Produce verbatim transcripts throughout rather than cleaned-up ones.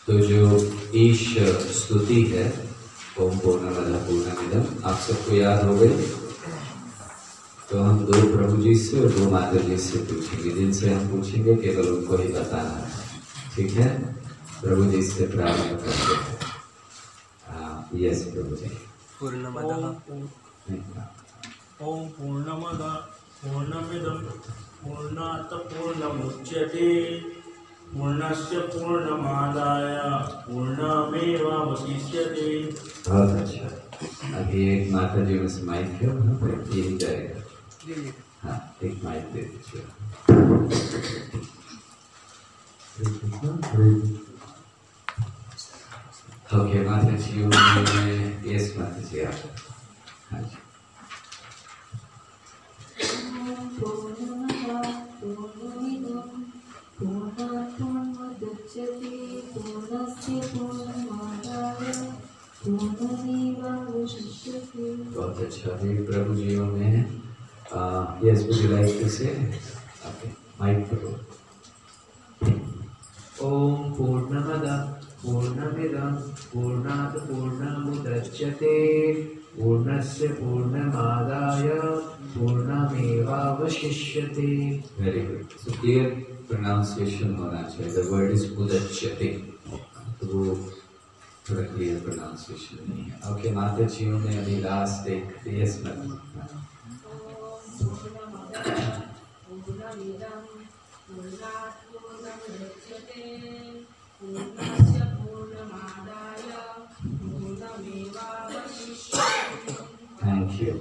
तो जो ईश स्तुति है, ओम पूर्णमदः पूर्णमिदं, आप सबको याद हो गई? तो हम दो प्रभु जी से और दो माता जी से पूछेंगे, जिनसे हम पूछेंगे केवल उनको ही बताना है, ठीक है? प्रभु जी से प्रारंभ करते हैं। यस प्रभु जी। पूर्णमदः ओम पूर्णमदः पूर्णमिदं पूर्णात् पूर्णमुच्यते पूर्णस्य पूर्णमादाय पूर्णमेवावशिष्यते। बहुत अच्छा। अभी एक माता जी में से माइक है, यही जाएगा। हाँ, एक माइक दे दीजिए। ओके माता जी में, यस माता जी आप। हाँ जी। बहुत अच्छा। अभी प्रभु जियों में yes would you like to say? Okay mic करो। ओम पूर्णमदः पूर्णमिदं पूर्णात् पूर्णमुदच्यते पूर्णस्य पूर्णमादाय पूर्णमेवावशिष्यते। Very good. So clear pronunciation होना चाहिए। द वर्ड इज उदच्यते, तो वो थोड़ा क्लियर प्रोनाउंसिएशन नहीं है। ओके माता जियों में अभी लास्ट एक यस मैम। Thank you.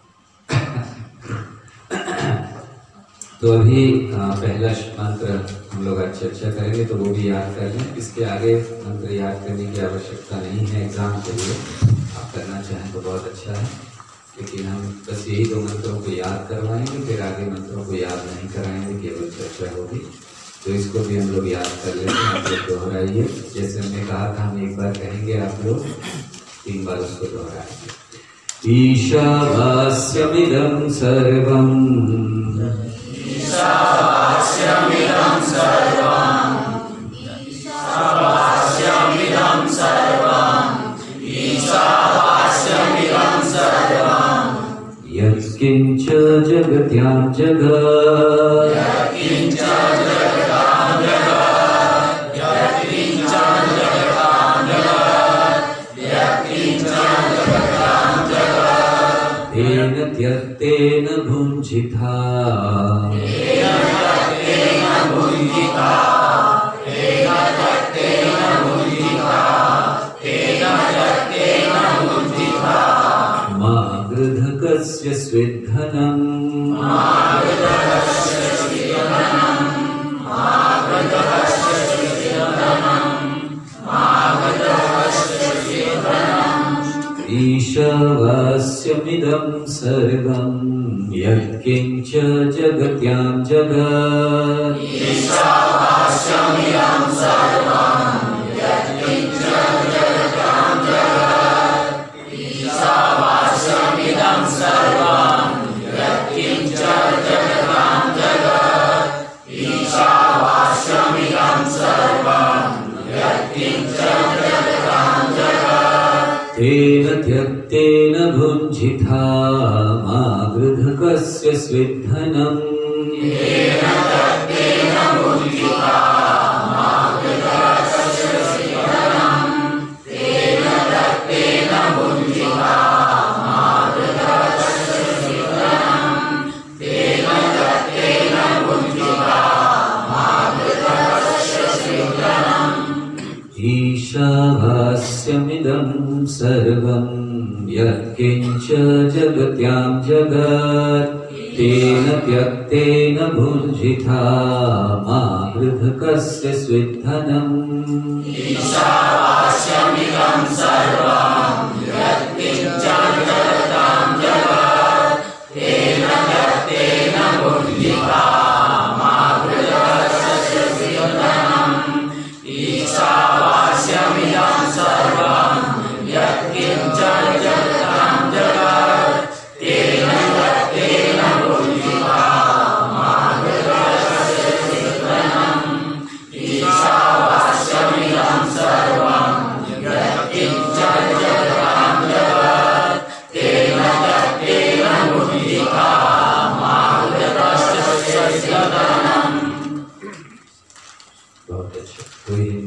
तो अभी पहला मंत्र हम लोग आज चर्चा करेंगे, तो वो भी याद कर लें। इसके आगे मंत्र याद करने की आवश्यकता नहीं है एग्जाम के लिए। आप करना चाहें तो बहुत अच्छा है, लेकिन हम बस यही दो मंत्रों को याद करवाएंगे, फिर आगे मंत्रों को याद नहीं कराएंगे, केवल चर्चा होगी। तो इसको भी हम लोग याद कर लेते हैं। आप लोग दोहराइए, जैसे हमने कहा था हम एक बार कहेंगे, आप लोग तीन बार उसको दोहराएंगे। ईशावास्यमिदं सर्वं ईशावास्यमिदं सर्वं ईशावास्यमिदं सर्वं ईशावास्यमिदं सर्वं यत्किञ्च जगत्यां जगत् यत्किञ्च जगतां जगत् यत्किञ्च जगतां जगत् यत्किञ्च जगतां जगत् तेन त्यक्तेन भुञ्जिता तेन त्यक्तेन भुञ्जिता तेन त्यक्तेन भुञ्जिता तेन त्यक्तेन भुञ्जिता मा गृधकस्य स्विद्धनम् मा गृधकस्य स्विद्धनम् मा गृधकस्य स्विद्धनम् मा गृधकस्य स्विद्धनम् ईशावास्यमिदं सर्वं यत्किञ्च जगत्यां जगत् ईशावास्यमिदं सर्वं यत्किञ्च जगत्यां जगत् ईशावास्यमिदं सर्वं यत्किञ्च जगतां जगत् ईशावास्यमिदं सर्वं यत्किञ्च जगतां जगत् तेन त्यक्तेन भुञ्जिता मा गृधकस्य स्विद्धनम् तेन त्यक्तेन भुञ्जिता मा गृधकस्य स्विद्धनम् तेन त्यक्तेन भुञ्जिता मा गृधकस्य स्विद्धनम् तेन त्यक्तेन भुञ्जिता मा गृधकस्य स्विद्धनम् ईशावास्यमिदं सर्वं यत्किञ्च जगत्यां जगत् तेन त्यक्तेन भुञ्जिता मा गृधकस्य स्विद्धनम् ईशावास्यमिदं सर्वं यत्किञ्च जगतां जगत् तेन त्यक्तेन भुञ्जिता मा गृधकस्य स्विद्धनम् ईशावास्यमिदं सर्वं यत्किञ्च जगतां जगत् तेन त्यक्तेन भुञ्जिता मा गृधकस्य स्विद्धनम् ईशावास्यमिदं सर्वं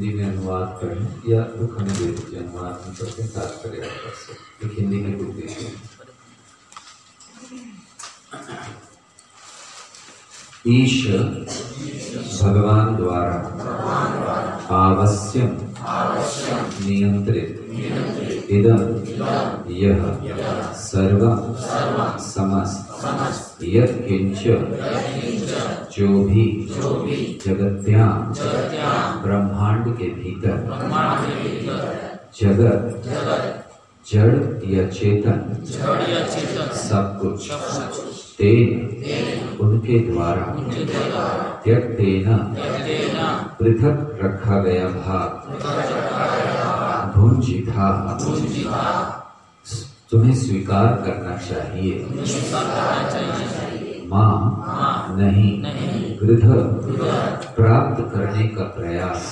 हिंदी में अनुवाद करें या दुख हमें दे दीजिए, अनुवाद हम करते हैं तात्पर्य से, एक हिंदी की बुक दीजिए। ईश भगवान द्वारा आवश्यम नियंत्रित इदं यह सर्वं समस्त यत्किंच जो भी जगत्याम ब्रह्मांड के भीतर जगत जड़ या चेतन सब कुछ तेन उनके द्वारा त्यक्तेन पृथक रखा गया भाग भुंजिता तुम्हें स्वीकार करना चाहिए। मां नहीं गृध प्राप्त करने का प्रयास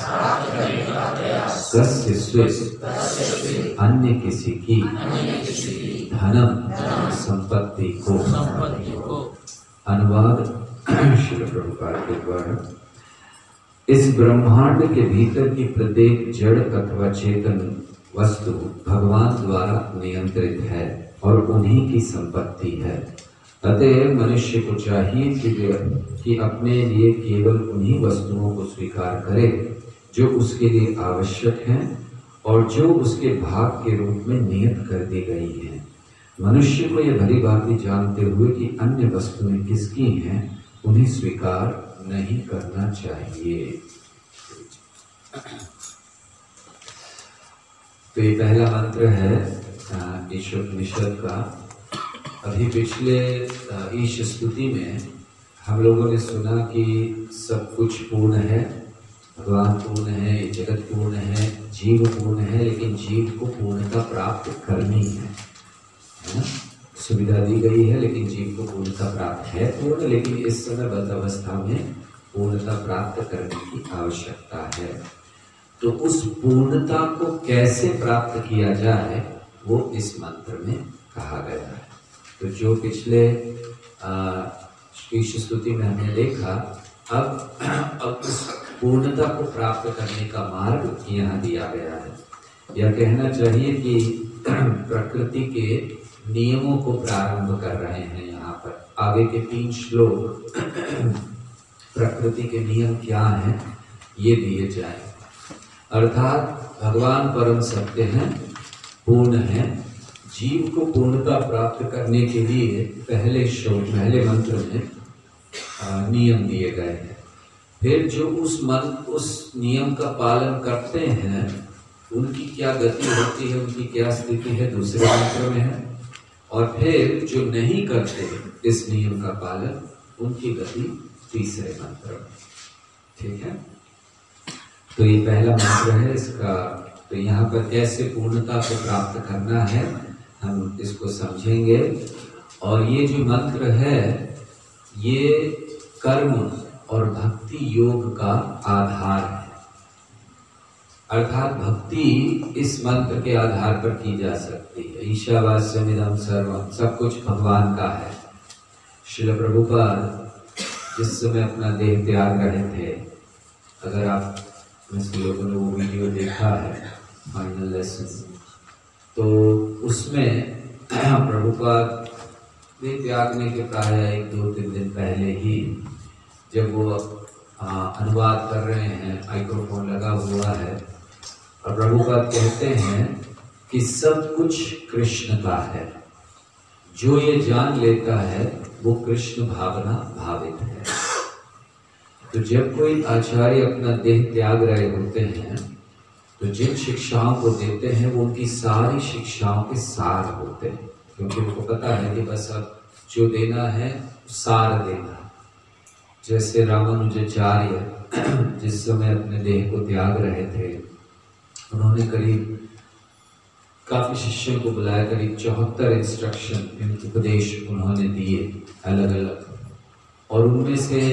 कस्य स्विस अन्य किसी की धनम संपत्ति को। अनुवाद श्री प्रभुपाद के द्वारा। इस ब्रह्मांड के भीतर की प्रत्येक जड़ अथवा चेतन वस्तु भगवान द्वारा नियंत्रित है और उन्हीं की संपत्ति है। अतः मनुष्य को चाहिए कि, कि अपने लिए केवल उन्हीं वस्तुओं को स्वीकार करे जो उसके लिए आवश्यक हैं और जो उसके भाग के रूप में नियत कर दी गई हैं। मनुष्य को यह भली भांति जानते हुए कि अन्य वस्तुएं किसकी हैं, उन्हें स्वीकार नहीं करना चाहिए। तो ये पहला मंत्र है ईशोपनिषद का। अभी पिछले ईश स्तुति में हम लोगों ने सुना कि सब कुछ पूर्ण है, भगवान पूर्ण है, जगत पूर्ण है, जीव पूर्ण है, लेकिन जीव को पूर्णता प्राप्त करनी है, है ना? सुविधा दी गई है लेकिन जीव को पूर्णता प्राप्त है पूर्ण, लेकिन इस समय बद्ध अवस्था में पूर्णता प्राप्त करने की आवश्यकता है। तो उस पूर्णता को कैसे प्राप्त किया जाए वो इस मंत्र में कहा गया है। तो जो पिछले ईश स्तुति में हमने देखा, अब अब उस पूर्णता को प्राप्त करने का मार्ग यहाँ दिया गया है। यह कहना चाहिए कि प्रकृति के नियमों को प्रारंभ कर रहे हैं यहाँ पर। आगे के तीन श्लोक प्रकृति के नियम क्या हैं ये दिए जाएंगे। अर्थात भगवान परम सत्य हैं, पूर्ण हैं। जीव को पूर्णता प्राप्त करने के लिए पहले श्लोक पहले मंत्र में नियम दिए गए हैं। फिर जो उस मन उस नियम का पालन करते हैं उनकी क्या गति होती है, उनकी क्या स्थिति है, दूसरे मंत्र में है। और फिर जो नहीं करते इस नियम का पालन, उनकी गति तीसरे मंत्र में। ठीक है, तो ये पहला मंत्र है इसका। तो यहाँ पर कैसे पूर्णता को प्राप्त करना है हम इसको समझेंगे। और ये जो मंत्र है ये कर्म और भक्ति योग का आधार है। अर्थात भक्ति इस मंत्र के आधार पर की जा सकती है। ईशावास्यमिदं सर्वं, सब कुछ भगवान का है। श्रील प्रभुपाद जिस समय अपना देह त्याग रहे थे, अगर आप में लोगों ने वो वीडियो देखा है फाइनल लेसन, तो उसमें प्रभुपाद देह त्यागने के प्राय एक दो तीन दिन पहले ही जब वो आ, अनुवाद कर रहे हैं, माइक्रोफोन लगा हुआ है और प्रभुपाद कहते हैं कि सब कुछ कृष्ण का है। जो ये जान लेता है वो कृष्ण भावना भावित है। तो जब कोई आचार्य अपना देह त्याग रहे होते हैं तो जिन शिक्षाओं को देते हैं वो उनकी सारी शिक्षाओं के सार होते हैं, क्योंकि उनको पता है कि बस अब जो देना है सार देना। जैसे रामानुजाचार्य जिस समय अपने देह को त्याग रहे थे, उन्होंने करीब काफी शिष्यों को बुलाया, करीब चौहत्तर इंस्ट्रक्शन उपदेश उन्होंने दिए अलग अलग, और उनमें से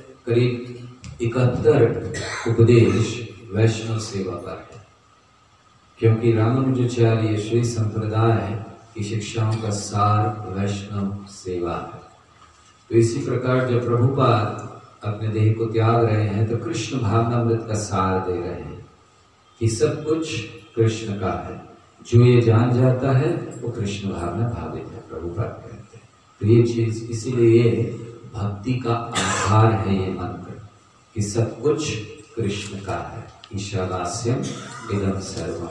करीब इकहत्तर उपदेश वैष्णव सेवा पर है। क्योंकि रामानुजाचार्य श्री संप्रदाय की शिक्षाओं का सार वैष्णव सेवा है। तो इसी प्रकार जब प्रभुपाद अपने देह को त्याग रहे हैं तो कृष्ण भावनामृत का सार दे रहे हैं। कि सब कुछ कृष्ण का है। जो ये जान जाता है वो कृष्ण भाव में भावित है, प्रभुपाद कहते हैं। तो ये चीज, इसीलिए ये भक्ति का आधार है ये मंत्र कि सब कुछ कृष्ण का है। ईशावास्यम इदम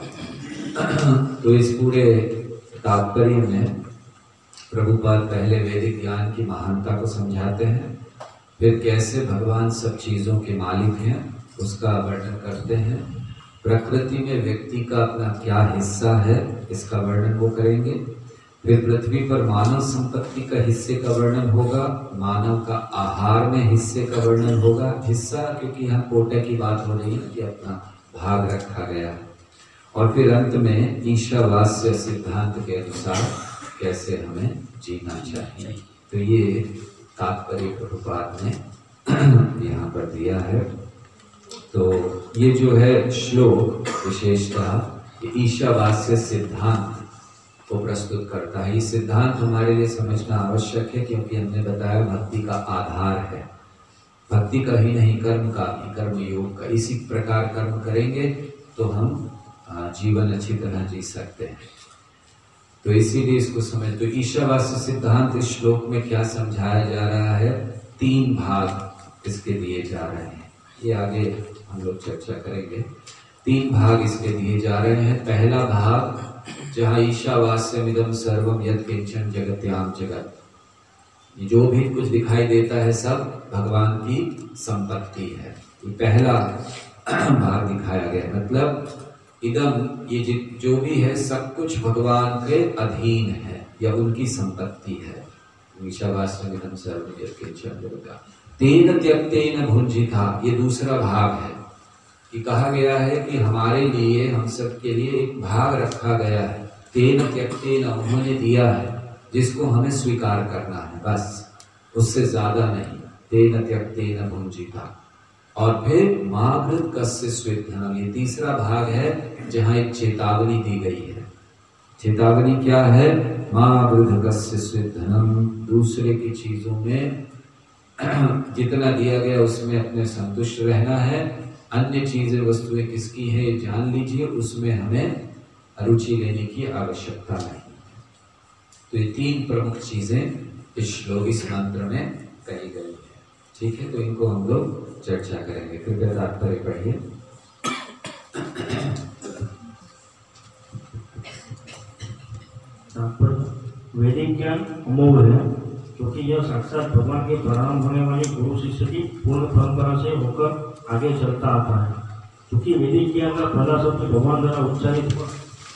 सर्वम। तो इस पूरे तात्पर्य में प्रभुपाद पहले वैदिक ज्ञान की महानता को समझाते हैं, फिर कैसे भगवान सब चीजों के मालिक हैं उसका वर्णन करते हैं। प्रकृति में व्यक्ति का अपना क्या हिस्सा है इसका वर्णन वो करेंगे। फिर पृथ्वी पर मानव संपत्ति का हिस्से का वर्णन होगा, मानव का आहार में हिस्से का वर्णन होगा। हिस्सा क्योंकि यहाँ कोटे की बात हो रही है कि अपना भाग रखा गया है। और फिर अंत में ईशावास्य सिद्धांत के अनुसार कैसे हमें जीना चाहिए। तो ये तात्पर्य प्रभुपाद ने यहाँ पर दिया है। तो ये जो है श्लोक विशेषतः ईशावास्य सिद्धांत को प्रस्तुत करता है। ये सिद्धांत हमारे लिए समझना आवश्यक है क्योंकि हमने बताया भक्ति का आधार है। भक्ति का ही नहीं, कर्म का भी, कर्म योग का। इसी प्रकार कर्म करेंगे तो हम जीवन अच्छी तरह जी सकते हैं। तो इसीलिए इसको समझ। तो ईशावास्य सिद्धांत इस श्लोक में क्या समझाया जा रहा है, तीन भाग इसके दिए जा रहे हैं। ये आगे हम लोग चर्चा करेंगे। तीन भाग इसके दिए जा रहे हैं। पहला भाग जहाँ ईशावास्यमिदं सर्वम यत् किंचन जगत्याम जगत, जो भी कुछ दिखाई देता है सब भगवान की संपत्ति है। ये पहला भाग दिखाया गया। मतलब इदम, ये जो भी है सब कुछ भगवान के अधीन है या उनकी संपत्ति है। ईशावास्यमिदं सर्वम यत् किंचन जगत्याम तेन त्यक्तेन भुंजिता, ये दूसरा भाग है कि कहा गया है कि हमारे लिए, हम सब के लिए एक भाग रखा गया है। तेन त्यक्तेन, उन्होंने दिया है जिसको हमें स्वीकार करना है, बस उससे ज्यादा नहीं। तेन त्यक्तेन भुंजिता। और फिर माघृत कस्य स्विद्धनम, ये तीसरा भाग है जहाँ एक चेतावनी दी गई है। चेतावनी क्या है, माघृत कस्य स्विद्धनम, दूसरे की चीजों में जितना दिया गया उसमें अपने संतुष्ट रहना है। अन्य चीजें, वस्तुएं किसकी है ये जान लीजिए, उसमें हमें रुचि लेने की आवश्यकता नहीं। तो ये तीन प्रमुख चीजें इस श्लोक, इस मंत्र में कही गई है। ठीक है, तो इनको हम लोग चर्चा करेंगे। कृपया तात्पर्य पढ़िए। वैदिक ज्ञान अमोघ है क्योंकि यह साक्षात भगवान के प्रारंभ होने वाली गुरु शिष्य की पूर्ण परंपरा से होकर आगे चलता आता है। क्योंकि वैदिक ज्ञान का पहला शब्द भगवान द्वारा उच्चारित हुआ,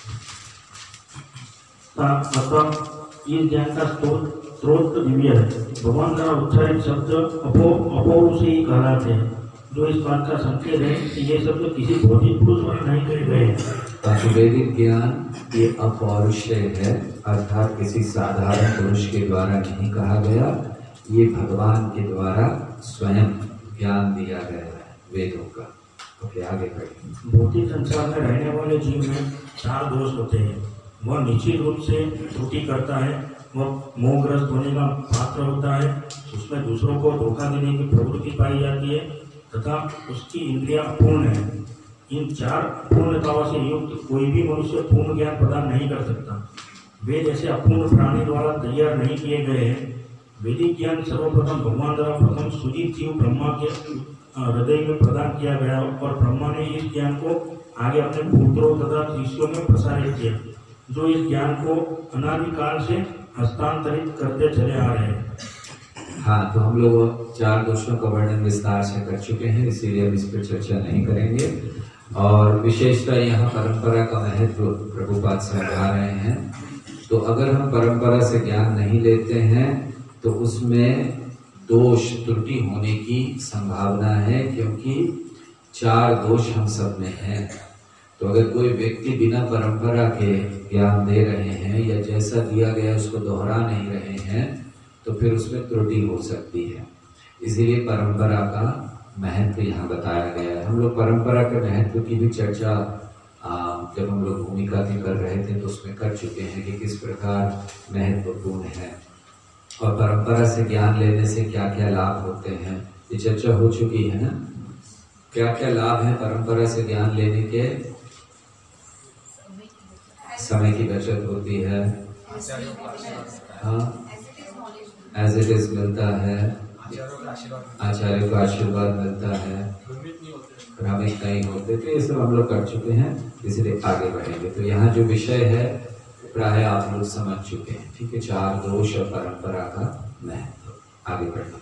अतः इस ज्ञान का स्रोत स्रोत दिव्य है। भगवान द्वारा उच्चारित शब्द अपो अपौरुषेय कहलाते हैं, जो इस बात का संकेत है कि ये शब्द किसी भौतिक पुरुष द्वारा नहीं करे गए हैं। वैदिक ज्ञान ये अपौरुषेय है, अर्थात किसी साधारण पुरुष के द्वारा नहीं कहा गया, ये भगवान के द्वारा स्वयं ज्ञान दिया गया है वेदों का। तो क्या आगे बढ़े। भौतिक संसार में रहने वाले जीव में चार दोष होते हैं। वह निश्चित रूप से त्रुटि करता है, वह मोहग्रस्त होने का पात्र होता है, उसमें दूसरों को धोखा देने की प्रवृत्ति पाई जाती है तथा उसकी इंद्रियां अपूर्ण है। इन चार पूर्णताओं से युक्त कोई भी मनुष्य पूर्ण ज्ञान प्रदान नहीं कर सकता। वे जैसे अपूर्ण प्राणी द्वारा तैयार नहीं किए गए हैं। वैदिक ज्ञान सर्वप्रथम भगवान द्वारा प्रथम सुजीत जीव ब्रह्मा के हृदय में प्रदान किया गया और ब्रह्मा ने इस ज्ञान को आगे अपने पुत्रों तथा शिष्यों में प्रसारित किया, जो इस ज्ञान को अनादिकाल से हस्तांतरित करते चले आ रहे हैं। हाँ, तो हम लोग चार दोषों का वर्णन विस्तार से कर चुके हैं, इसीलिए हम इस पर चर्चा नहीं करेंगे। और विशेषतः यहाँ परंपरा का महत्व प्रभुपाद समझा रहे हैं। तो अगर हम परंपरा से ज्ञान नहीं लेते हैं तो उसमें दोष त्रुटि होने की संभावना है, क्योंकि चार दोष हम सब में हैं। तो अगर कोई व्यक्ति बिना परंपरा के ज्ञान दे रहे हैं या जैसा दिया गया उसको दोहरा नहीं रहे हैं तो फिर उसमें त्रुटि हो सकती है। इसीलिए परंपरा का महत्व यहाँ बताया गया है। हम लोग परंपरा के महत्व की भी चर्चा आ, जब हम लोग भूमिका की कर रहे थे तो उसमें कर चुके हैं कि किस प्रकार महत्वपूर्ण है और परंपरा से ज्ञान लेने से क्या क्या लाभ होते हैं। ये चर्चा हो चुकी है ना। क्या क्या लाभ है परंपरा से ज्ञान लेने के? समय की बचत होती है, हाँ, एज इट इज मिलता है, आचार्य को आशीर्वाद मिलता है, भ्रमित नहीं होते। तो ये सब हम लोग कर चुके हैं, इसलिए आगे बढ़ेंगे। तो यहाँ जो विषय है प्राय आप लोग समझ चुके हैं, ठीक है। चार दोष और परंपरा का महत्व। आगे बढ़ेंगे।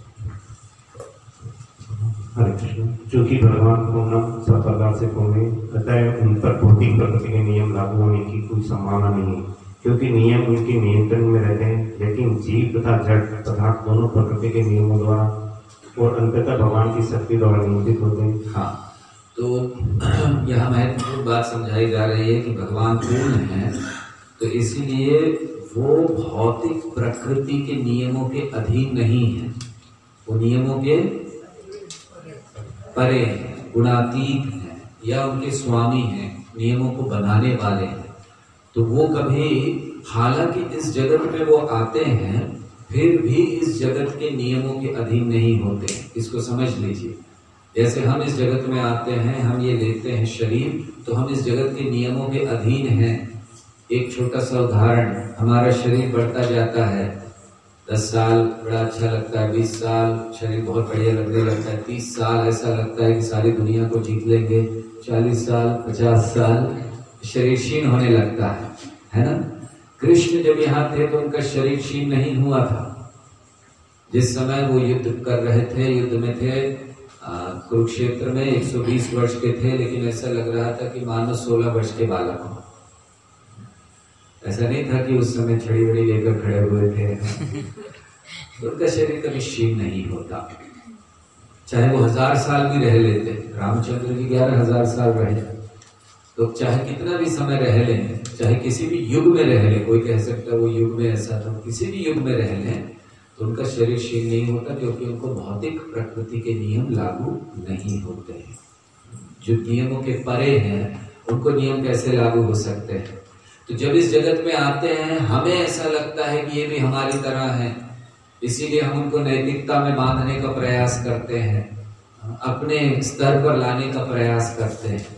हरे कृष्ण। चूंकि भगवान पूर्णम सब प्रकार से पूर्ण है, अतः उन पर भौतिक प्रकृति के नियम लागू होने की कोई संभावना नहीं है, क्योंकि नियम उनके नियंत्रण में रहते हैं। लेकिन जीव तथा जड़ पदार्थ दोनों प्रकृति के नियमों द्वारा और अंततः भगवान की शक्ति द्वारा नियंत्रित होते हैं। हाँ, तो यह महत्वपूर्ण बात समझाई जा रही है कि भगवान पूर्ण है, तो इसीलिए वो भौतिक प्रकृति के नियमों के अधीन नहीं है, वो नियमों के परे हैं, गुणातीत हैं, या उनके स्वामी हैं, नियमों को बनाने वाले हैं। तो वो कभी, हालांकि इस जगत में वो आते हैं, फिर भी इस जगत के नियमों के अधीन नहीं होते। इसको समझ लीजिए। जैसे हम इस जगत में आते हैं, हम ये लेते हैं शरीर, तो हम इस जगत के नियमों के अधीन हैं। एक छोटा सा उदाहरण, हमारा शरीर बढ़ता जाता है, दस साल बड़ा अच्छा लगता है, बीस साल शरीर बहुत बढ़िया लगने लगता है, तीस साल ऐसा लगता है कि सारी दुनिया को जीत लेंगे, चालीस साल, पचास साल शरीर क्षीण होने लगता है, है ना। कृष्ण जब यहाँ थे तो उनका शरीर क्षीण नहीं हुआ था। जिस समय वो युद्ध कर रहे थे, युद्ध में थे कुरुक्षेत्र में, एक सौ बीस वर्ष के थे, लेकिन ऐसा लग रहा था कि मानो सोलह वर्ष के बालक हो। ऐसा नहीं था कि उस समय छड़ी वड़ी लेकर खड़े हुए थे। तो उनका शरीर कभी क्षीण नहीं होता, चाहे वो हजार साल भी रह लेते। रामचंद्र जी ग्यारह हजार साल रहे, तो चाहे कितना भी समय रह लें, चाहे किसी भी युग में रह लें, कोई कह सकता है वो युग में ऐसा था, किसी भी युग में रह लें, तो उनका शरीर क्षीण नहीं होता, क्योंकि उनको भौतिक प्रकृति के नियम लागू नहीं होते हैं। जो नियमों के परे हैं, उनको नियम कैसे लागू हो सकते हैं? तो जब इस जगत में आते हैं, हमें ऐसा लगता है कि ये भी हमारी तरह है, इसीलिए हम उनको नैतिकता में बांधने का प्रयास करते हैं, अपने स्तर पर लाने का प्रयास करते हैं।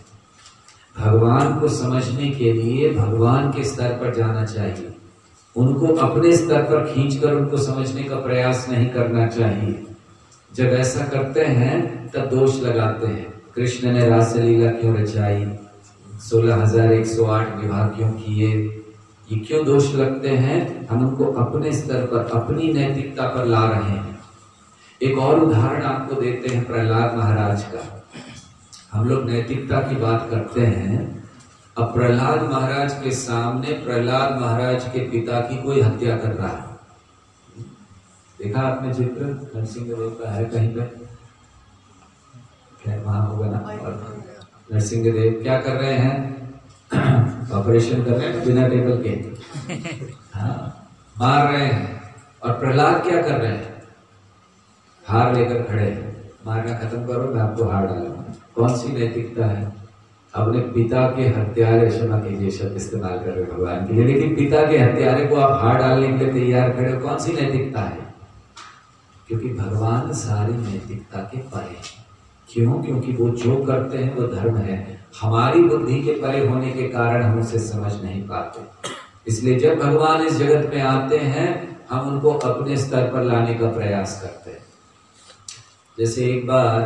भगवान को समझने के लिए भगवान के स्तर पर जाना चाहिए, उनको अपने स्तर पर खींचकर उनको समझने का प्रयास नहीं करना चाहिए। जब ऐसा करते हैं तब दोष लगाते हैं, कृष्ण ने रासलीला क्यों रचाई, सोलह हजार एक सौ आठ विवाह क्यों किए, ये क्यों दोष लगते हैं? हम उनको अपने स्तर पर, अपनी नैतिकता पर ला रहे हैं। एक और उदाहरण आपको देते हैं प्रहलाद महाराज का। हम लोग नैतिकता की बात करते हैं, अब प्रहलाद महाराज के सामने प्रहलाद महाराज के पिता की कोई हत्या कर रहा है। देखा आपने चित्र, नरसिंह देव का है कहीं पे, क्या वहां होगा ना। और नरसिंह देव क्या कर रहे हैं? ऑपरेशन कर रहे हैं बिना टेबल के, हाँ, मार रहे हैं। और प्रहलाद क्या कर रहे हैं? हार लेकर खड़े हैं, मारना खत्म करो, मैं आपको हार डालूंगा। कौन सी नैतिकता है? अपने पिता के हत्यारे, क्षमा कीजिए शब्द इस्तेमाल कर रहे भगवान के लिए, लेकिन पिता के हत्यारे को आप हार डालने के लिए तैयार खड़े हो, कौन सी नैतिकता है? क्योंकि भगवान सारी नैतिकता के परे हैं। क्यों? क्योंकि वो जो करते हैं वो धर्म है, हमारी बुद्धि के परे होने के कारण हम उसे समझ नहीं पाते। इसलिए जब भगवान इस जगत में आते हैं, हम उनको अपने स्तर पर लाने का प्रयास करते हैं। जैसे एक बार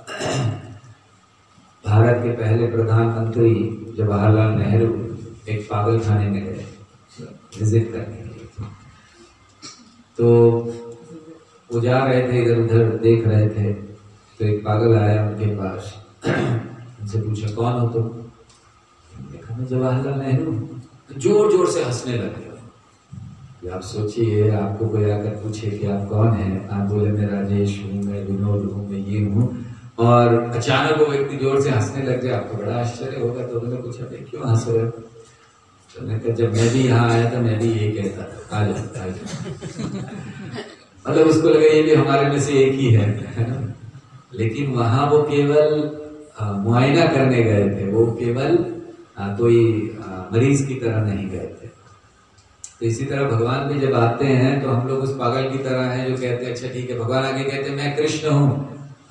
भारत के पहले प्रधानमंत्री जवाहरलाल नेहरू एक पागल खाने में गए विजिट करने के लिए। तो वो जा रहे थे, इधर उधर देख रहे थे, तो एक पागल आया उनके पास, उनसे पूछा कौन हो तुम? देखा मैं जवाहरलाल नेहरू। तो जोर जोर से हंसने लगे। आप सोचिए, आपको कोई आकर पूछे कि आप कौन हैं, आप बोले मैं राजेश हूँ, मैं विनोद हूँ, मैं ये हूँ, और अचानक वो व्यक्ति जोर से हंसने लग जाए, आपको बड़ा आश्चर्य होगा। तो उन्होंने पूछा भाई क्यों हंस रहे हो? तो मैंने कहा जब मैं भी यहाँ आया था मैं भी यही कहता था, आ जाता आ जाता। मतलब उसको लगा ये भी हमारे में से एक ही है, है ना। लेकिन वहां वो केवल मुआयना करने गए थे, वो केवल कोई मरीज की तरह नहीं गए थे। तो इसी तरह भगवान भी जब आते हैं तो हम लोग उस पागल की तरह हैं जो कहते हैं अच्छा ठीक है, भगवान आगे कहते हैं मैं कृष्ण हूँ,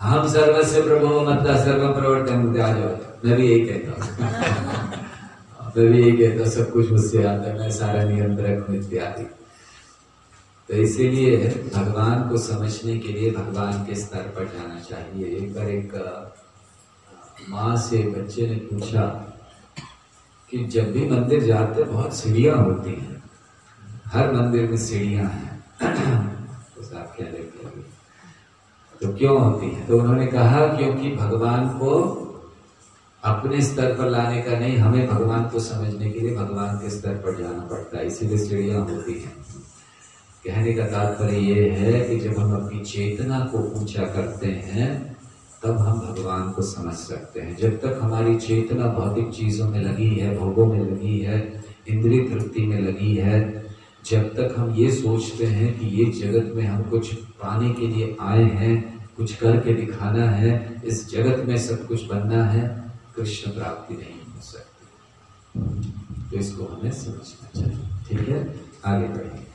हम सर्वस्व प्रभु मत्ता सर्व प्रवर्तन मुझे आ जाओ, मैं भी यही कहता हूँ मैं भी यही कहता हूँ, सब कुछ मुझसे आता है, मैं सारा नियंत्रक हूँ इत्यादि। तो इसीलिए भगवान को समझने के लिए भगवान के स्तर पर जाना चाहिए। एक बार एक माँ से बच्चे ने पूछा कि जब भी मंदिर जाते बहुत सीढ़ियाँ होती हैं, हर मंदिर में सीढ़ियाँ हैं तो आप क्या देखते हैं, तो क्यों होती है? तो उन्होंने कहा क्योंकि भगवान को अपने स्तर पर लाने का नहीं, हमें भगवान को समझने के लिए भगवान के स्तर पर जाना पड़ता है, इसीलिए सीढ़ियाँ होती हैं। कहने का तात्पर्य ये है कि जब हम अपनी चेतना को ऊंचा करते हैं तब हम भगवान को समझ सकते हैं। जब तक हमारी चेतना भौतिक चीजों में लगी है, भोगों में लगी है, इंद्रिय तृप्ति में लगी है, जब तक हम ये सोचते हैं कि ये जगत में हम कुछ पाने के लिए आए हैं, कुछ करके दिखाना है, इस जगत में सब कुछ बनना है, कृष्ण प्राप्ति नहीं हो सकती। तो इसको हमें समझना चाहिए। ठीक है, आगे बढ़ेंगे।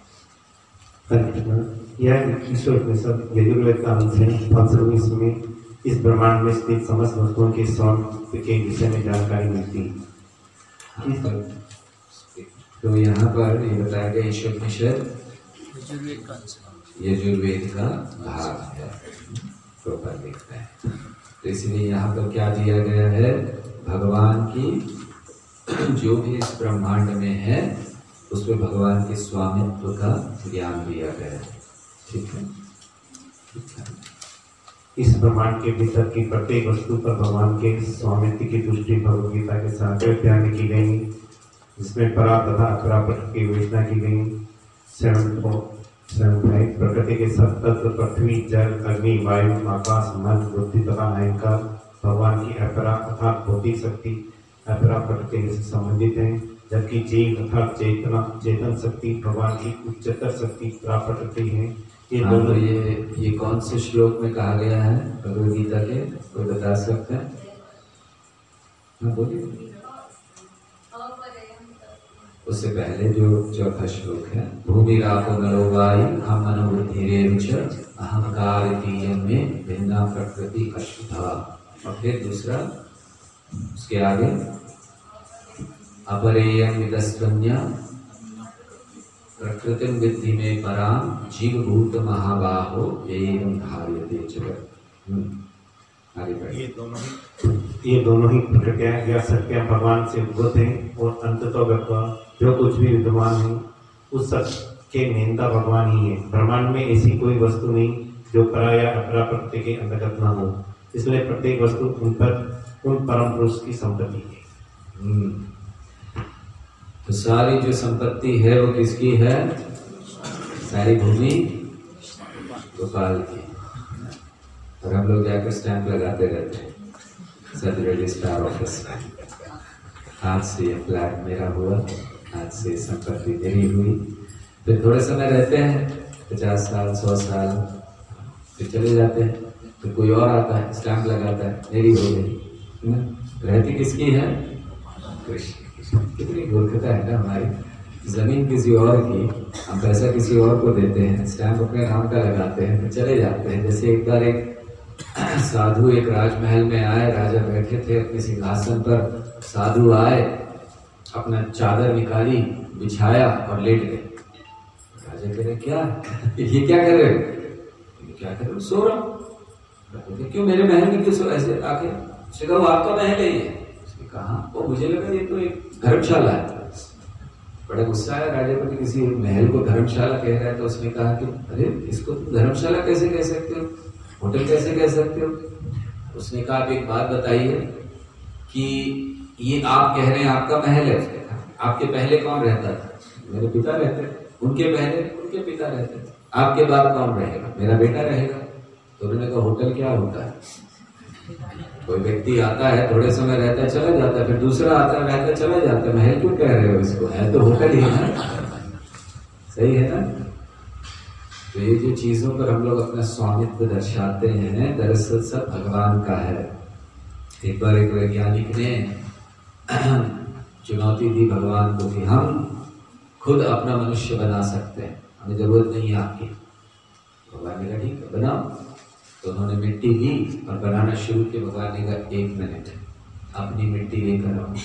यह ईश्वर उपनिषद यजुर्वेद का अंश है। फलस्वरूप इसमें इस ब्रह्मांड में स्थित समस्त वस्तुओं के स्वामित्व के विषय में जानकारी मिलती है। तो यहाँ पर ये बताया गया ईश्वर उपनिषद यजुर्वेद का भाग है, तो पर लिखते हैं। तो इसलिए यहाँ पर क्या दिया गया है, भगवान की जो भी इस ब्रह्मांड में है उसमें भगवान के स्वामित्व का ज्ञान दिया गया है। ठीक है, इस ब्रह्मांड के भीतर की प्रत्येक वस्तु पर भगवान के स्वामित्व की पुष्टि भगवद गीता के साथ त्याग की गई, जिसमें परा तथा अपरा की विवेचना की गई। सेवन सेवन फाइव प्रकृति के सब तत्व पृथ्वी, जल, अग्नि, वायु, आकाश, मन, बुद्धि तथा अहंकार भगवान की अपरा अर्थात भौतिक शक्ति अपरा प्रकृति से संबंधित है, जबकि जीव अर्थात चेतना चेतन शक्ति भगवान की उच्चतर शक्ति प्रकृति है। ये हाँ, दोनों तो ये ये कौन से श्लोक में कहा गया है भगवद गीता के, कोई बता सकते हैं? हाँ बोलिए। उससे पहले जो चौथा श्लोक है, भूमि रापो नरो वायु हम मनोबुद्धिरेच अहंकार तीयम में भिन्ना प्रकृति अशुद्धा। और फिर दूसरा उसके आगे अपरेयम विदस्वन्या प्रकृतिम विद्धि में पराम जीव भूत महाबाहो एवं धार्यते जगत्। आगे बढ़िए। ये दोनों ही ये दोनों ही प्रकृतियां या शक्तियां भगवान से उद्भूत हैं और अंततः जो कुछ भी विद्यमान है उस सब के नेता भगवान ही है। ब्रह्मांड में ऐसी कोई वस्तु नहीं जो परा या अपरा प्रकृति के अंतर्गत न हो, इसलिए प्रत्येक वस्तु उन पर उन परम पुरुष की संपत्ति है। तो सारी जो संपत्ति है वो किसकी है? सारी भूमि गोपाल की। और हम लोग जाकर स्टैंप लगाते रहते हैं सदर रजिस्ट्रार ऑफिस में, आज से ये फ्लैट मेरा हुआ, आज से संपत्ति मेरी हुई। फिर थोड़े समय रहते हैं, पचास साल सौ साल, फिर चले जाते हैं, फिर कोई और आता है स्टैंप लगाता है, मेरी हो गई। रहती किसकी है? कृष्ण। कितनी मूर्खता है ना हमारी, जमीन किसी और की, हम पैसा किसी और को देते हैं, स्टैंप अपने नाम का लगाते हैं, फिर चले जाते हैं। जैसे एक बार एक साधु एक राजमहल में आए, राजा बैठे थे अपने सिंहासन पर, साधु आए, अपना चादर निकाली, बिछाया और लेट गए। राजा कह रहे क्या ये क्या कर रहे हो? क्या कर रहे हो? सो रहा हूँ। क्यों मेरे महल में क्यों सो ऐसे आके? उसने कहा वो आपका महल है ये। उसने कहा वो मुझे लगा ये तो एक धर्मशाला है। बड़ा गुस्सा आया राजा को कि किसी महल को धर्मशाला कह रहा है। तो उसने कहा कि अरे इसको धर्मशाला कैसे कह सकते हो, होटल कैसे कह सकते हो? उसने कहा आप एक बात बताइए कि ये आप कह रहे हैं आपका महल है, उसने कहा आपके पहले कौन रहता था? मेरे पिता रहते थे। उनके पहले उनके पिता रहते थे। आपके बाद कौन रहेगा? मेरा बेटा रहेगा। तो उन्होंने कहा होटल क्या होता है? कोई व्यक्ति आता है, थोड़े समय रहता है, चला जाता है, फिर दूसरा आता है, रहता है, चला जाता है। महल क्यों कह रहे हो इसको? है तो होटल ही है। सही है ना? तो ये जो चीजों पर हम लोग अपना स्वामित्व दर्शाते हैं, दरअसल सब भगवान का है। एक बार एक वैज्ञानिक ने चुनौती दी भगवान को कि हम खुद अपना मनुष्य बना सकते हैं, हमें जरूरत नहीं है आपकी। भगवान ने कहा ठीक है बनाओ। तो उन्होंने मिट्टी ली और बनाना शुरू किया। भगवान ने कहा एक मिनट, अपनी मिट्टी लेकर आओ।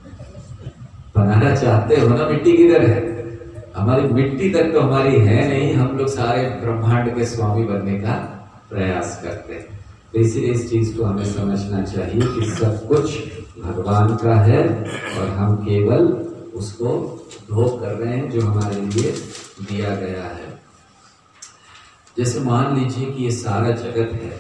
बनाना चाहते हो ना, मिट्टी किधर है? हमारी मिट्टी तक तो हमारी है नहीं, हम लोग सारे ब्रह्मांड के स्वामी बनने का प्रयास करते हैं। तो इसीलिए इस चीज को हमें समझना चाहिए कि सब कुछ भगवान का है और हम केवल उसको भोग कर रहे हैं जो हमारे लिए दिया गया है। जैसे मान लीजिए कि ये सारा जगत है,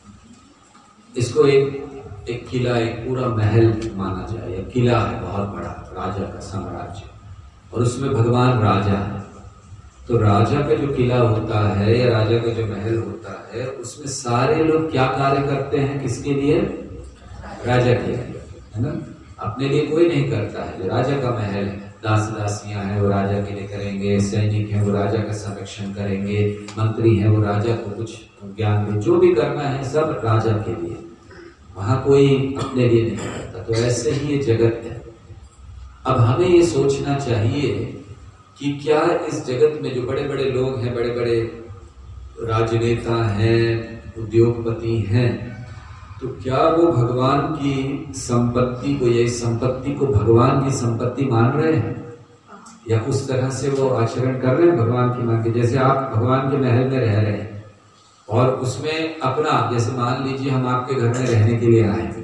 इसको एक एक किला, एक पूरा महल माना जाए। एक किला है बहुत बड़ा, राजा का साम्राज्य, और उसमें भगवान राजा है। तो राजा का जो किला होता है या राजा का जो महल होता है, उसमें सारे लोग क्या कार्य करते हैं? किसके लिए? राजा के लिए, है ना? अपने लिए कोई नहीं करता है। जो राजा का महल है, दास दासियां हैं वो राजा के लिए करेंगे, सैनिक हैं वो राजा का संरक्षण करेंगे, मंत्री हैं वो राजा को कुछ ज्ञान दे, जो भी करना है सब राजा के लिए, वहां कोई अपने लिए नहीं करता। तो ऐसे ही ये जगत है। अब हमें ये सोचना चाहिए कि क्या इस जगत में जो बड़े बड़े लोग हैं, बड़े बड़े राजनेता हैं, उद्योगपति हैं, तो क्या वो भगवान की संपत्ति को, या इस संपत्ति को भगवान की संपत्ति मान रहे हैं, या उस तरह से वो आचरण कर रहे हैं भगवान की मान के? जैसे आप भगवान के महल में रह रहे हैं और उसमें अपना, जैसे मान लीजिए हम आपके घर में रहने के लिए आए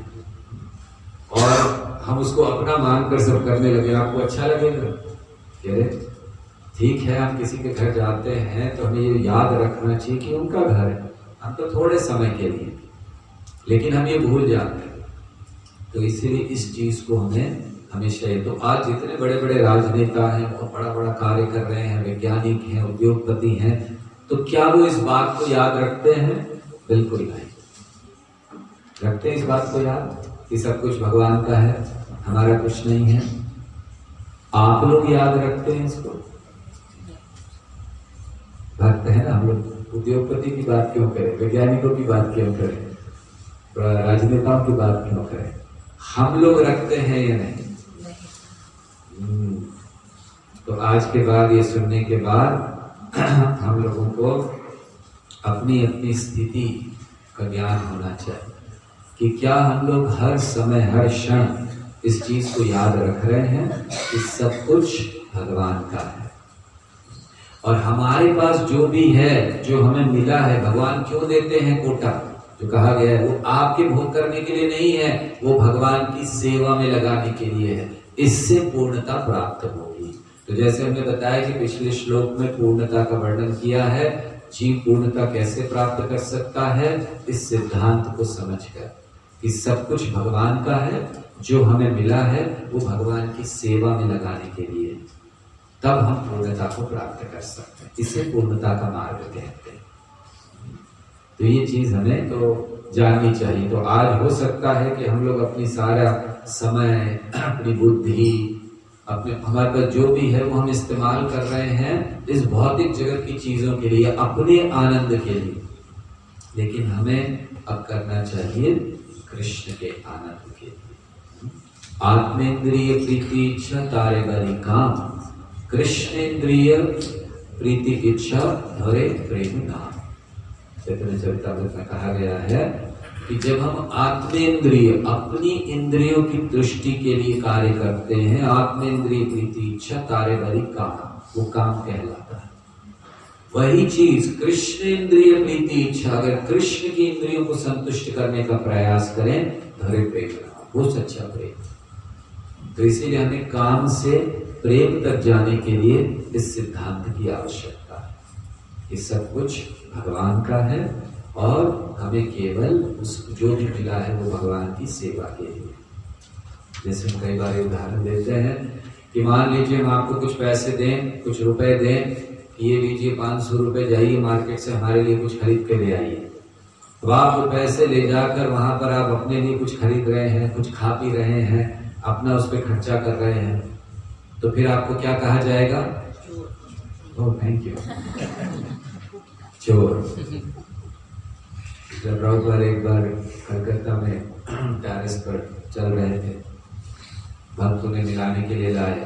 और हम उसको अपना मानकर सब करने लगे, आपको अच्छा लगेगा? कह रहे ठीक है, हम किसी के घर जाते हैं तो हमें ये याद रखना चाहिए कि उनका घर है, हम तो थोड़े समय के लिए, लेकिन हम ये भूल जाते हैं। तो इसीलिए इस चीज को हमें हमेशा ये, तो आज जितने बड़े बड़े राजनेता हैं और बड़ा बड़ा कार्य कर रहे हैं, वैज्ञानिक हैं, उद्योगपति हैं, तो क्या वो इस बात को याद रखते हैं? बिल्कुल नहीं रखते इस बात को याद कि सब कुछ भगवान का है, हमारा कुछ नहीं है। आप लोग याद रखते हैं इसको? भक्त है ना हम लोग, उद्योगपति की बात क्यों करें, वैज्ञानिकों की बात क्यों करें, राजनेताओं की बात क्यों करें? हम लोग रखते हैं या नहीं? तो आज के बाद, ये सुनने के बाद हम लोगों को अपनी अपनी स्थिति का ज्ञान होना चाहिए कि क्या हम लोग हर समय, हर क्षण इस चीज को याद रख रहे हैं कि सब कुछ भगवान का है, और हमारे पास जो भी है, जो हमें मिला है, भगवान क्यों देते हैं कोटा, जो कहा गया है, वो आपके भोग करने के लिए नहीं है, वो भगवान की सेवा में लगाने के लिए है। इससे पूर्णता प्राप्त होगी। तो जैसे हमने बताया कि पिछले श्लोक में पूर्णता का वर्णन किया है, जीव पूर्णता कैसे प्राप्त कर सकता है? इस सिद्धांत को समझकर कि सब कुछ भगवान का है, जो हमें मिला है वो भगवान की सेवा में लगाने के लिए, तब हम पूर्णता को प्राप्त कर सकते हैं। इसे पूर्णता का मार्ग कहते हैं। तो ये चीज हमें तो जाननी चाहिए। तो आज हो सकता है कि हम लोग अपनी सारा समय, अपनी बुद्धि, अपने हमारे पास जो भी है वो हम इस्तेमाल कर रहे हैं इस भौतिक जगत की चीजों के लिए, अपने आनंद के लिए, लेकिन हमें अब करना चाहिए कृष्ण के आनंद के लिए। आत्मेंद्रिय प्रीति इच्छा तारे बलि काम, कृष्णेंद्रिय प्रीति इच्छा धरे प्रेम नाम। चैतन्य चरितामृत में कहा गया है कि जब हम आत्मेंद्रिय, अपनी इंद्रियों की दृष्टि के लिए कार्य करते हैं, आत्मेंद्रिय प्रीति इच्छा तारे बलि काम, वो काम कहलाता है। वही चीज कृष्णेंद्रिय प्रीति इच्छा, अगर कृष्ण की इंद्रियों को संतुष्ट करने का प्रयास करें, धरे प्रेम नाम, वो सच्चा प्रेम। तो इसीलिए हमें काम से प्रेम तक जाने के लिए इस सिद्धांत की आवश्यकता है कि सब कुछ भगवान का है और हमें केवल उस जो भी मिला है वो भगवान की सेवा के लिए। जैसे हम कई बार उदाहरण देते हैं कि मान लीजिए हम आपको कुछ पैसे दें, कुछ रुपए दें, ये लीजिए पाँच सौ रुपए, जाइए मार्केट से हमारे लिए कुछ खरीद के ले आइए। अब आप वो पैसे ले जाकर वहां पर आप अपने लिए कुछ खरीद रहे हैं, कुछ खा पी रहे हैं, अपना उस पर खर्चा कर रहे हैं, तो फिर आपको क्या कहा जाएगा? ओह थैंक यू, चोर। जब प्रभुपाद एक बार कलकत्ता में टेरेस पर चल रहे थे, भक्त उन्हें मिलाने के लिए लाए,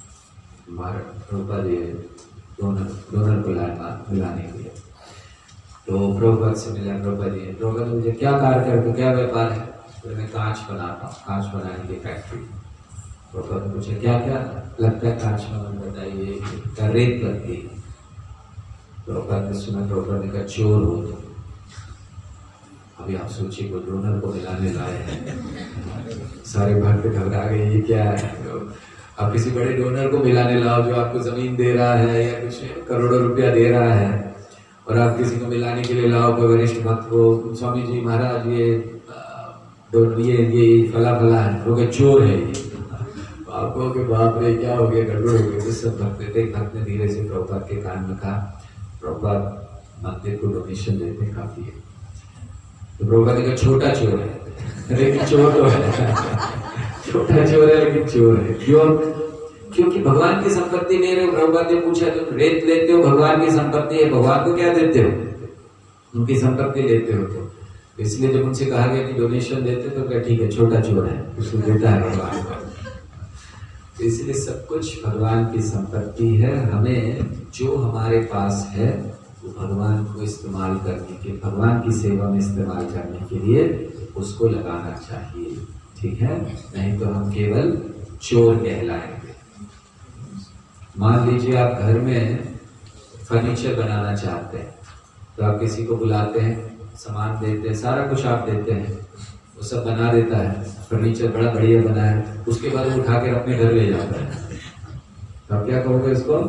प्रभुपाद ये डोनर डोनर को लाए मिलाने के लिए। तो प्रभुपाद से मिला, प्रभुपाद जी प्रभुपाद मुझे क्या कार्य करते, क्या व्यापार है? तो मैं कांच बनाता हूँ, कांच बनाने की फैक्ट्री। प्रभुपाद ने पूछा क्या क्या लगता है कांच में, बताइए। क्या रेत लगती है? प्रभुपाद ने सुना, प्रभुपाद ने कहा चोर हो तुम। अभी आप सोचिए को डोनर को मिलाने लाए हैं, सारे भक्त घबरा गए, ये क्या है? आप किसी बड़े डोनर को मिलाने लाओ जो आपको जमीन दे रहा है या कुछ करोड़ों रुपया दे रहा है, और आप किसी को मिलाने के लिए लाओ कोई वरिष्ठ भक्त को, स्वामी जी महाराज ये ये ये फला फला है, वो चोर है ये। आपको के बाप रे क्या हो गया, गड़बड़ हो गई। तो सब भक्त थे, भक्त ने धीरे से प्रभुपाद के कान में कहा, प्रभुपाद मंदिर को डोनेशन देते काफी है। तो प्रभुपाद ने कहा छोटा चोर है, लेकिन चोर तो है, छोटा चोर है लेकिन चोर है। क्यों? क्योंकि भगवान की संपत्ति ले रहे हो। प्रभुपाद ने पूछा तुम रेत लेते हो, भगवान की संपत्ति है, भगवान को क्या देते हो? उनकी संपत्ति लेते हो। तो इसलिए जब उनसे कहा गया कि डोनेशन देते तो क्या ठीक है, छोटा चोर है, उसको देता है भगवान को। तो इसलिए सब कुछ भगवान की संपत्ति है। हमें जो हमारे पास है वो भगवान को इस्तेमाल करने के, भगवान की सेवा में इस्तेमाल करने के लिए उसको लगाना चाहिए, ठीक है? नहीं तो हम केवल चोर कहलाएंगे। मान लीजिए आप घर में फर्नीचर बनाना चाहते हैं, तो आप किसी को बुलाते हैं, सामान देते हैं, सारा कुछ आप देते हैं, वो सब बना देता है, फर्नीचर बड़ा बढ़िया बना है, उसके बाद वो उठा के अपने घर ले जाता है, तो आप क्या कहोगे उसको?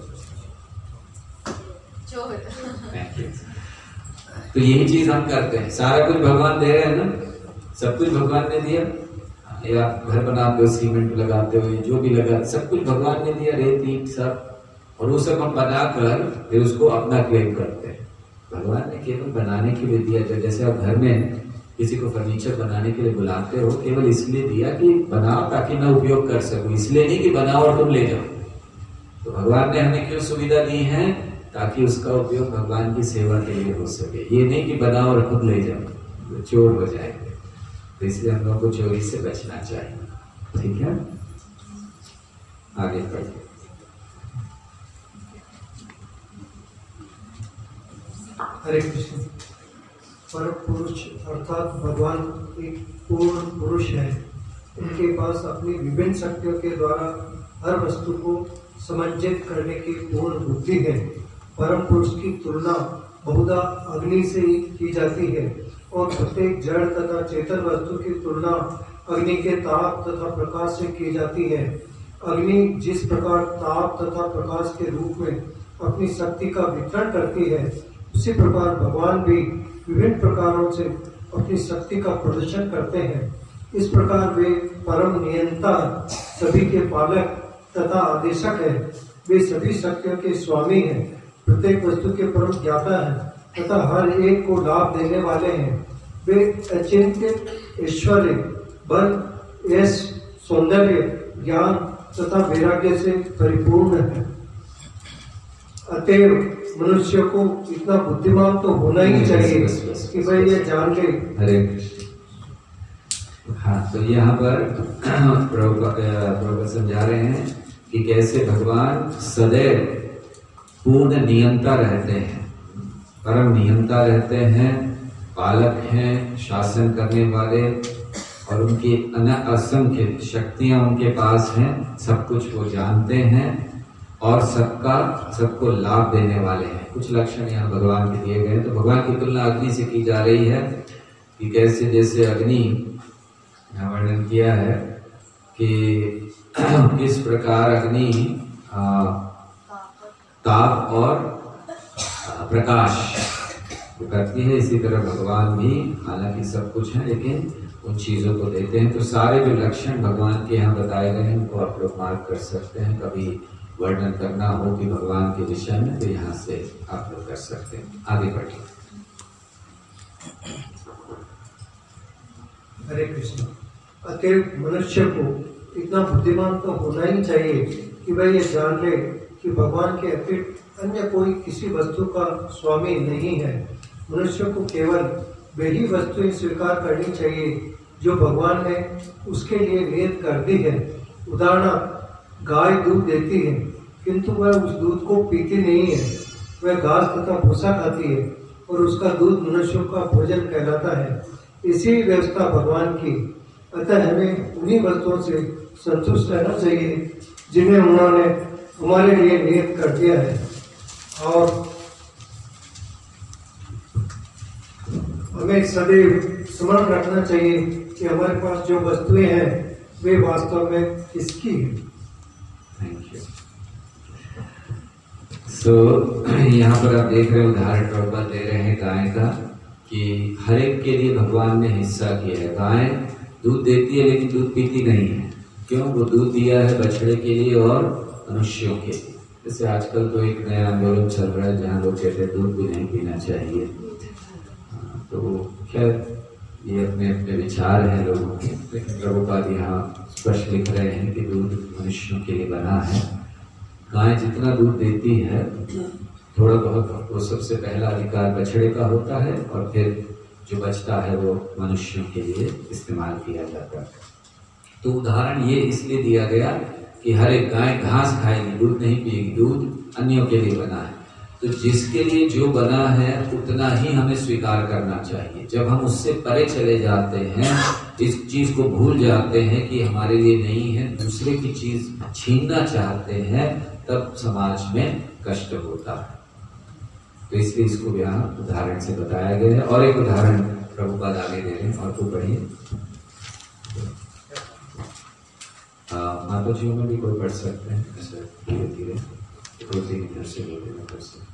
तो यही चीज हम करते हैं, सारा कुछ भगवान दे रहे हैं ना, सब कुछ भगवान ने दिया। ये आप घर बनाते हो, सीमेंट लगाते हो, जो भी लगाते, सब कुछ भगवान ने दिया, रेत ईंट सब, और वो सब हम बनाकर फिर उसको अपना क्लेम करते हैं। भगवान ने केवल बनाने के लिए दिया। तो जैसे आप घर में किसी को फर्नीचर बनाने के लिए बुलाते हो, केवल इसलिए दिया कि बनाओ ताकि मैं उपयोग कर सकूं, इसलिए नहीं कि बनाओ और तुम ले जाओ। तो भगवान ने हमें क्यों सुविधा दी है? ताकि उसका उपयोग भगवान की सेवा के लिए हो सके, ये नहीं कि बनाओ और खुद ले जाओ, तो चोर हो जाएंगे। तो इसलिए हम लोगों को चोरी से बचना चाहिए, ठीक है? आगे बढ़िए। हरे कृष्ण। पर पुरुष अर्थात भगवान एक पूर्ण पुरुष है। उनके पास अपनी विभिन्न शक्तियों के द्वारा हर वस्तु को समंजित करने की पूर्ण बुद्धि है। परम पुरुष की तुलना बहुधा अग्नि से की जाती है और प्रत्येक जड़ तथा चेतन वस्तु की तुलना अग्नि के ताप तथा प्रकाश से की जाती है। अग्नि जिस प्रकार ताप तथा प्रकाश के रूप में अपनी शक्ति का वितरण करती है, उसी प्रकार भगवान भी विभिन्न प्रकारों से अपनी शक्ति का प्रदर्शन करते हैं। इस प्रकार वे परम नियंता, सभी के पालक तथा आदेशक है। वे सभी शक्तियों के स्वामी हैं, प्रत्येक वस्तु के परम ज्ञाता हैं तथा हर एक को लाभ देने वाले हैं। वे अचिंत्य, ऐश्वर्य, बल, यश, सौंदर्य, ज्ञान तथा वैराग्य से परिपूर्ण है। अतएव मनुष्य को इतना बुद्धिमान तो होना ही चाहिए कि भाई ये जान ले। हरे हाँ, तो यहाँ पर प्रभु समझा रहे हैं कि कैसे भगवान सदैव पूर्ण नियंता रहते हैं, परम नियंता रहते हैं, पालक हैं, शासन करने वाले, और उनकी असंख्य शक्तियां उनके पास हैं, सब कुछ वो जानते हैं और सबका सबको लाभ देने वाले हैं। कुछ लक्षण यहाँ भगवान के दिए गए। तो भगवान की तुलना अग्नि से की जा रही है कि कैसे जैसे अग्नि यहाँ वर्णन किया है कि किस प्रकार अग्नि ताप और प्रकाश करती है, इसी तरह भगवान भी हालांकि सब कुछ है लेकिन उन चीजों को देते हैं। तो सारे जो लक्षण भगवान के यहाँ बताए गए हैं उनको आप लोग मार्क कर सकते हैं। कभी वर्णन करना हो कि भगवान के विषय में तो यहाँ से आप लोग कर सकते हैं। आगे बढ़िए। हरे कृष्ण। अतएव मनुष्य को इतना बुद्धिमान तो होना ही चाहिए कि वह ये जान ले कि भगवान के अतिरिक्त अन्य कोई किसी वस्तु का स्वामी नहीं है। मनुष्य को केवल वही वस्तुएं स्वीकार करनी चाहिए जो भगवान ने उसके लिए नियत कर दी है। उदाहरण, गाय दूध देती है किंतु वह उस दूध को पीती नहीं है, वह घास तथा भूसा खाती है। और उसका दूध मनुष्यों का भोजन कहलाता है। इसी व्यवस्था भगवान की, अतः हमें उन्हीं वस्तुओं से संतुष्ट रहना चाहिए जिन्हें उन्होंने हमारे लिए नियत कर दिया है, और हमें सदैव स्मरण रखना चाहिए कि हमारे पास जो वस्तुएं हैं वे वास्तव में किसकी हैं। Thank you. सो यहाँ पर आप देख रहे हैं उदाहरण प्रभुपाद दे रहे हैं गाय का, कि हर एक के लिए भगवान ने हिस्सा किया है। गाय दूध देती है लेकिन दूध पीती नहीं है। क्यों? वो दूध दिया है बछड़े के लिए और मनुष्यों के लिए। जैसे आजकल तो एक नया आंदोलन चल रहा है जहाँ लोग कहते हैं दूध भी नहीं पीना चाहिए। तो खैर ये अपने अपने विचार हैं लोगों के, लेकिन प्रभुपाद यहाँ स्पष्ट लिख रहे हैं कि दूध मनुष्यों के लिए बना है। गाय जितना दूध देती है थोड़ा बहुत वो सबसे पहला अधिकार बछड़े का होता है, और फिर जो बचता है वो मनुष्यों के लिए इस्तेमाल किया जाता है। तो उदाहरण ये इसलिए दिया गया कि हर एक गाय घास खाएगी, दूध नहीं पिएगी। दूध अन्यों के लिए बना है, तो जिसके लिए जो बना है उतना ही हमें स्वीकार करना चाहिए। जब हम उससे परे चले जाते हैं, इस चीज को भूल जाते हैं कि हमारे लिए नहीं है, दूसरे की चीज छीनना चाहते हैं, तब समाज में कष्ट होता है। तो इसलिए इसको यहाँ उदाहरण से बताया गया है। और एक उदाहरण प्रभुपाद आगे दे रहे हैं, और तो पढ़िए। माता जी में भी कोई पढ़ सकते हैं ऐसे धीरे धीरे, दो तीन इधर से दो तीन उधर से।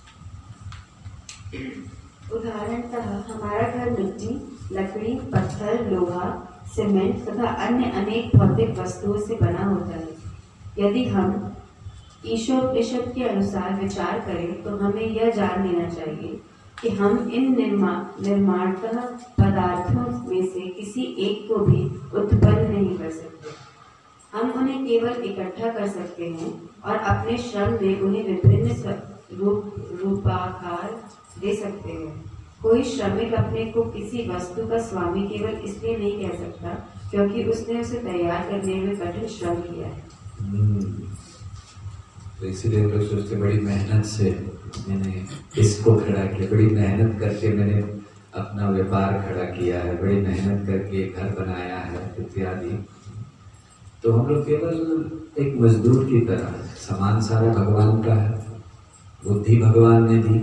उदाहरणतः हमारा घर मिट्टी, लकड़ी, पत्थर, लोहा, सीमेंट तथा अन्य अनेक भौतिक वस्तुओं से बना होता है। यदि हम ईशोपनिषद के अनुसार विचार करें तो हमें यह जान लेना चाहिए कि हम इन निर्माण निर्माणतः पदार्थों में से किसी एक को भी उत्पन्न नहीं कर सकते। हम उन्हें केवल इकट्ठा कर सकते हैं और अपने श्रम में उन्हें विभिन्न रूप रूपाकार दे सकते हैं। कोई श्रमिक अपने को किसी वस्तु का स्वामी केवल इसलिए नहीं कह सकता क्योंकि उसने उसे तैयार करने में कठिन श्रम किया है। तो इसीलिए लोग सोचते बड़ी मेहनत से मैंने इसको खड़ा किया, बड़ी मेहनत करके मैंने अपना व्यापार खड़ा किया है, बड़ी मेहनत करके घर बनाया है इत्यादि। तो हम लोग केवल एक मजदूर की तरह, सामान सारा भगवान का है, बुद्धि भगवान ने दी,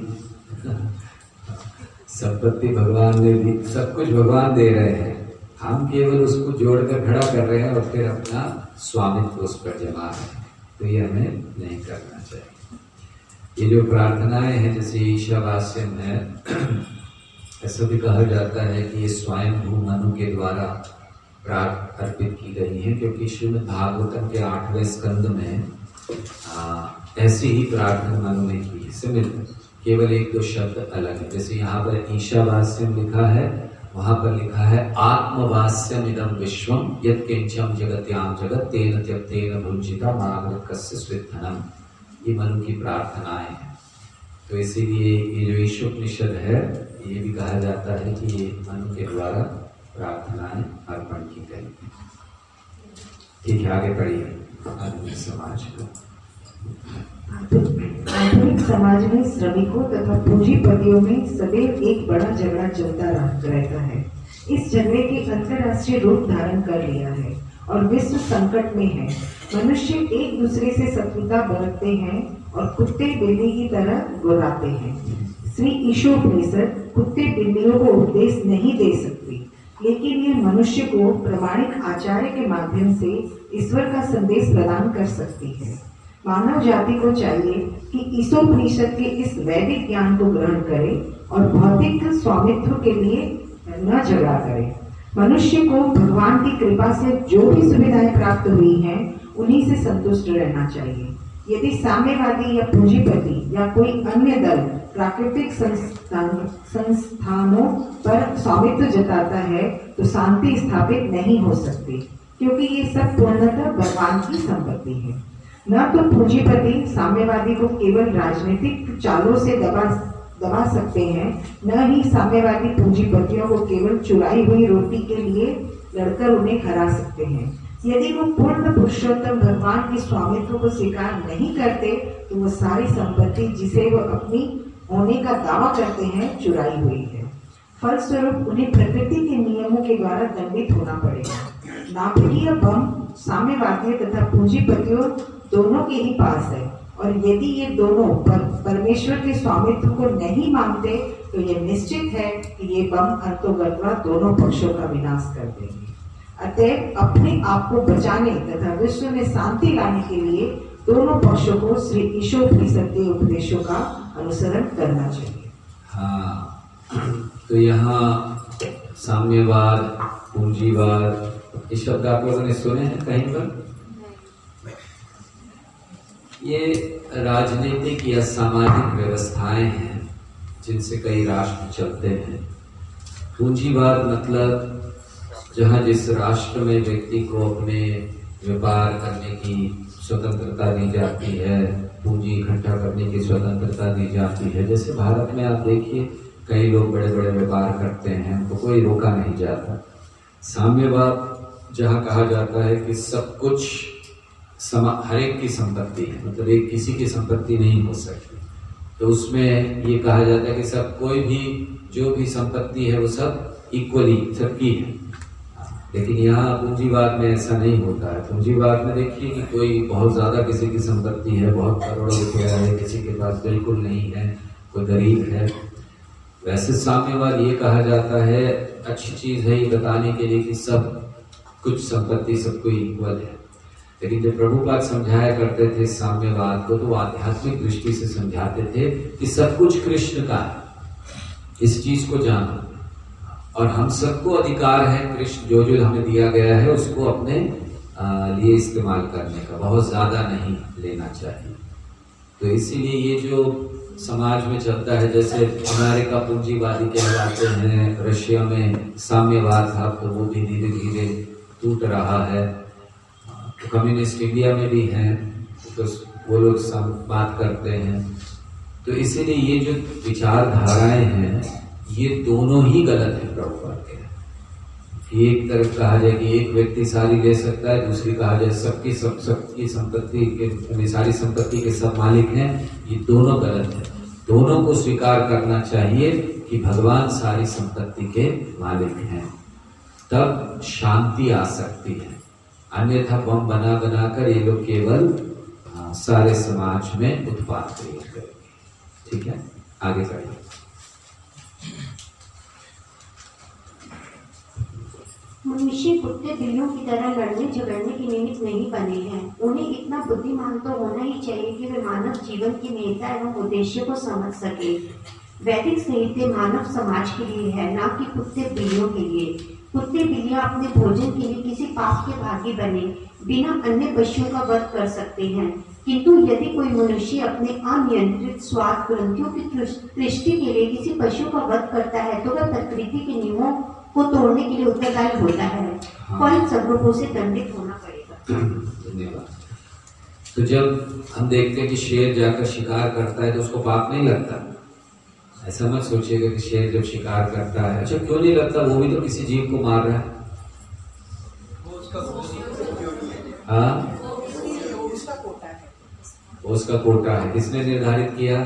संपत्ति भगवान ने दी, सब कुछ भगवान दे रहे हैं। हम केवल उसको जोड़कर खड़ा कर रहे हैं और फिर अपना स्वामित्व उस पर जमा है। तो ये हमें नहीं करना चाहिए। ये जो प्रार्थनाएं हैं जैसे ईशावास्यम है, ऐसा भी कहा जाता है कि ये स्वयं भू मनु के द्वारा प्रार्थ अर्पित की गई है, क्योंकि श्रीमद् भागवतम के आठवें स्कंद में आ, ऐसी ही प्रार्थना मनु ने की। सिमिल केवल एक दो शब्द अलग है। जैसे यहाँ पर ईशावास्यम लिखा है, वहां पर लिखा है आत्मवास्यम इदम विश्वम यत् किंचम जगत्याम जगत तेन त्यक्तेन भुंजिता मागृत कस्य स्विद्धनम। ये मनु की प्रार्थनाएं हैं। तो इसीलिए ये जो ईशोपनिषद है ये भी कहा जाता है कि ये मनु के द्वारा प्रार्थनाएं अर्पण की गई। ठीक है, आगे पढ़िए। आधुनिक समाज को आधुनिक समाज में श्रमिकों तथा पूंजीपतियों में सदैव एक बड़ा झगड़ा चलता रहता है। इस झगड़े के अंतर्राष्ट्रीय रूप धारण कर लिया है और विश्व संकट में है। मनुष्य एक दूसरे से शत्रुता बरतते हैं और कुत्ते बिल्ली की तरह गुर्राते हैं। श्री ईशोपनिषद कुत्ते बिल्लियों को उपदेश नहीं दे सकती, लेकिन ये मनुष्य को प्रामाणिक आचार्य के माध्यम से ईश्वर का संदेश प्रदान कर सकती है। मानव जाति को चाहिए कि ईशोपनिषद के इस वैदिक ज्ञान को ग्रहण करे और भौतिक स्वामित्व के लिए न झगड़ा करे। मनुष्य को भगवान की कृपा से जो भी सुविधाएं प्राप्त हुई हैं उन्हीं से संतुष्ट रहना चाहिए। यदि साम्यवादी या पूंजीपति या कोई अन्य दल प्राकृतिक संस्थान संस्थानों पर स्वामित्व जताता है तो शांति स्थापित नहीं हो सकती, क्योंकि ये सब पूर्णतः भगवान की संपत्ति है। न तो पूंजीपति साम्यवादी को केवल राजनीतिक चालों से दबा दबा सकते हैं, न ही साम्यवादी पूंजीपतियों को केवल चुराई हुई रोटी के लिए लड़कर उन्हें हरा सकते हैं। यदि वो पूर्ण पुरुषोत्तम भगवान के स्वामित्व को स्वीकार नहीं करते तो वो सारी संपत्ति जिसे वो अपनी होने का दावा करते हैं चुराई हुई है। फलस्वरूप उन्हें प्रकृति के नियमों के द्वारा दंडित होना पड़ेगा। नाभिकीय बम साम्यवादियों तथा पूंजीपतियों दोनों के ही पास है, और यदि ये दोनों पर परमेश्वर के स्वामित्व को नहीं मानते तो ये निश्चित है कि ये बम अंतोगत्वा दोनों पक्षों का विनाश कर देंगे। अतएव अपने आप को बचाने तथा विश्व में शांति लाने के लिए दोनों पक्षों को श्री ईशोपनिषद के उपदेशों का अनुसरण करना चाहिए। हाँ, तो यहाँ साम्यवाद, पूंजीवाद, ये शब्द आप लोगों ने सुने हैं कहीं पर? ये राजनीतिक या सामाजिक व्यवस्थाएं हैं जिनसे कई राष्ट्र चलते हैं। पूंजीवाद मतलब जहाँ जिस राष्ट्र में व्यक्ति को अपने व्यापार करने की स्वतंत्रता दी जाती है, पूंजी इकट्ठा करने की स्वतंत्रता दी जाती है। जैसे भारत में आप देखिए कई लोग बड़े बड़े व्यापार करते हैं, उनको कोई रोका नहीं जाता। साम्यवाद जहाँ कहा जाता है कि सब कुछ समा हर एक की संपत्ति है, मतलब एक किसी की संपत्ति नहीं हो सकती, तो उसमें ये कहा जाता है कि सब कोई भी जो भी संपत्ति है वो सब इक्वली सबकी है। लेकिन यहाँ पूंजीवाद में ऐसा नहीं होता है। पूंजीवाद में देखिए कि कोई बहुत ज्यादा किसी की संपत्ति है, बहुत करोड़ों रुपया है, किसी के पास बिल्कुल नहीं है, कोई गरीब है। वैसे साम्यवाद ये कहा जाता है, अच्छी चीज है ये बताने के लिए कि सब कुछ संपत्ति सबको इक्वल है। लेकिन जब प्रभुपाद समझाया करते थे साम्यवाद को, तो आध्यात्मिक दृष्टि से समझाते थे कि सब कुछ कृष्ण का है, इस चीज को जानो, और हम सबको अधिकार है कृष्ण जो जो हमें दिया गया है उसको अपने लिए इस्तेमाल करने का, बहुत ज्यादा नहीं लेना चाहिए। तो इसीलिए ये जो समाज में चलता है, जैसे अमेरिका पूंजीवादी कहलाते हैं, रशिया में साम्यवाद था, तो वो भी धीरे धीरे टूट रहा है। तो कम्युनिस्ट इंडिया में भी हैं, तो वो लोग बात करते हैं। तो इसीलिए ये जो विचारधाराएं हैं ये दोनों ही गलत है प्रभुपाद के। एक तरफ कहा जाए कि एक व्यक्ति सारी ले सकता है, दूसरी कहा जाए सबकी सब सबकी संपत्ति के सारी संपत्ति के सब मालिक हैं, ये दोनों गलत है। दोनों को स्वीकार करना चाहिए कि भगवान सारी संपत्ति के मालिक हैं, तब शांति आ सकती है। अन्यथा बम बना बनाकर ये लोग केवल आ, सारे समाज में उत्पात क्रिएट करेंगे। ठीक है, आगे बढ़िए। मनुष्य कुत्ते बिल्लियों की तरह लड़ने झगड़ने के निमित्त नहीं बने हैं। उन्हें इतना बुद्धिमान तो होना ही चाहिए कि वे मानव जीवन की महत्ता एवं उद्देश्य को समझ सके। वैदिक साहित्य मानव समाज के लिए है, ना कि कुत्ते बिल्लियों के लिए। कुत्ते बिल्लियां अपने भोजन के लिए किसी पाप के भागी बने बिना अन्य पशुओं का वध कर सकते हैं, किंतु यदि कोई मनुष्य अपने अनियंत्रित स्वाद ग्रंथियों की तृष्टि के लिए किसी पशु का वध करता है तो वह प्रकृति के नियमों को तोड़ने के लिए उत्तरदायी होता है, और इन स्वरूपों से दंडित होना पड़ेगा। धन्यवाद। तो जब हम देखते हैं कि शेर जाकर शिकार करता है तो उसको पाप नहीं लगता। ऐसा मत सोचिएगा कि शेर जब शिकार करता है, अच्छा क्यों नहीं लगता, वो भी तो किसी जीव को मार रहा है। हाँ, उसका कोटा है, किसने निर्धारित किया?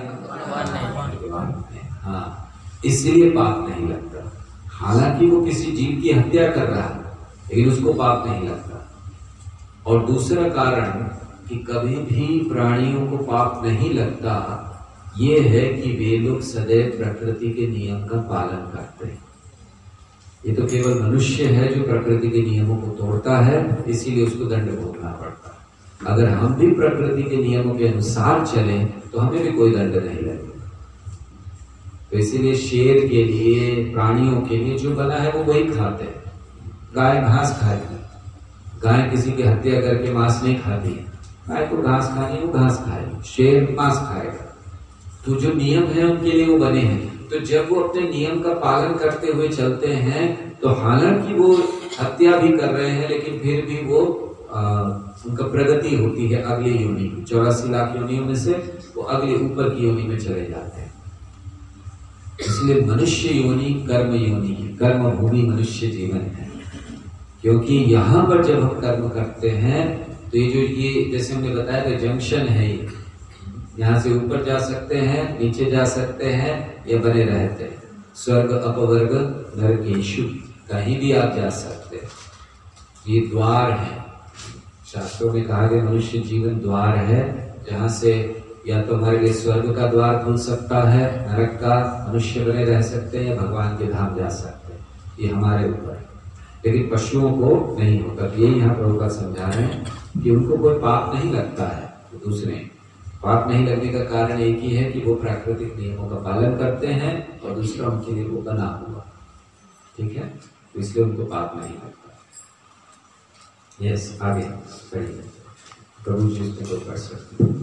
हाँ, इसलिए पाप नहीं लगता। हालांकि वो किसी जीव की हत्या कर रहा है, लेकिन उसको पाप नहीं लगता। और दूसरा कारण कि कभी भी प्राणियों को पाप नहीं लगता, ये है कि वे लोग सदैव प्रकृति के नियम का पालन करते हैं। ये तो केवल मनुष्य है जो प्रकृति के नियमों को तोड़ता है, इसीलिए उसको दंड भोगना पड़ता है। अगर हम भी प्रकृति के नियमों के अनुसार चलें तो हमें भी कोई दंड नहीं लगेगा। तो इसीलिए शेर के लिए, प्राणियों के लिए जो बना है वो वही खाते हैं। गाय घास खाएगी, गाय किसी की हत्या करके मांस नहीं खाती है। गाय को घास खानी है, वो घास खाएगी, शेर मांस खाएगा। तो जो नियम है उनके लिए वो बने हैं। तो जब वो अपने नियम का पालन करते हुए चलते हैं, तो हालांकि वो हत्या भी कर रहे हैं, लेकिन फिर भी वो आ, उनका प्रगति होती है अगले योनि में। चौरासी लाख योनियों में से वो अगले ऊपर की योनि में चले जाते हैं। इसलिए मनुष्य योनि कर्म योनि है, कर्म भूमि मनुष्य जीवन है। क्योंकि यहाँ पर जब हम कर्म करते हैं तो ये जो ये जैसे हमने बताया कि जंक्शन है, ये यहाँ से ऊपर जा सकते हैं, नीचे जा सकते हैं, या बने रहते हैं। स्वर्ग अपवर्ग नरकेशु, कहीं भी आप जा सकते हैं। ये द्वार है, शास्त्रों में कहा गया मनुष्य जीवन द्वार है, जहाँ से या तो हमारे लिए स्वर्ग का द्वार खुल सकता है, नरक का, मनुष्य बने रह सकते हैं, या भगवान के धाम जा सकते हैं। ये हमारे ऊपर है, लेकिन पशुओं को नहीं होता। तो यही यहाँ प्रभुपाद समझा रहे हैं कि उनको कोई पाप नहीं लगता है। दूसरे पाप नहीं लगने का कारण एक ही है कि वो प्राकृतिक नियमों का पालन करते हैं, और दूसरा उनके लिए वो बना हुआ, ठीक है, तो इसलिए उनको पाप नहीं लगता। यस, आगे पढ़िए। प्रभु जी इसमें कोई पढ़ सकते हैं।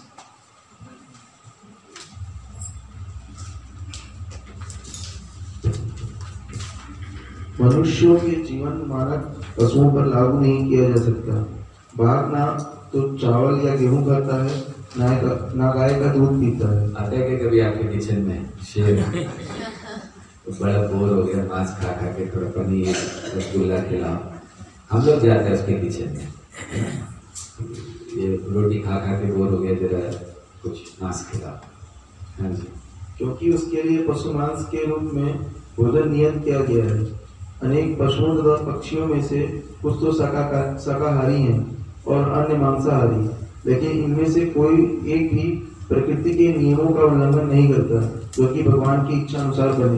मनुष्यों के जीवन मानक पशुओं पर लागू नहीं किया जा सकता। बाघ ना तो चावल या गेहूं खाता है, ना ना गाय का दूध पीता है। आते हैं कि कभी आपके किचन में शेर तो बड़ा बोर हो गया, मांस खा खा के, थोड़ा पनीर रसगुल्ला खिलाओ, हम लोग जाते हैं उसके किचन में, ये रोटी खा खा के बोर हो गया, जरा कुछ मांस खिलाओ। हाँ जी, क्योंकि उसके लिए पशु मांस के रूप में भोजन नियत किया गया है। अनेक पशुओं तथा पक्षियों में से कुछ तो शाकाहारी शाकाहारी हैं और अन्य मांसाहारी, लेकिन इनमें से कोई एक भी प्रकृति के नियमों का उल्लंघन नहीं करता, जो कि भगवान की इच्छा अनुसार बने।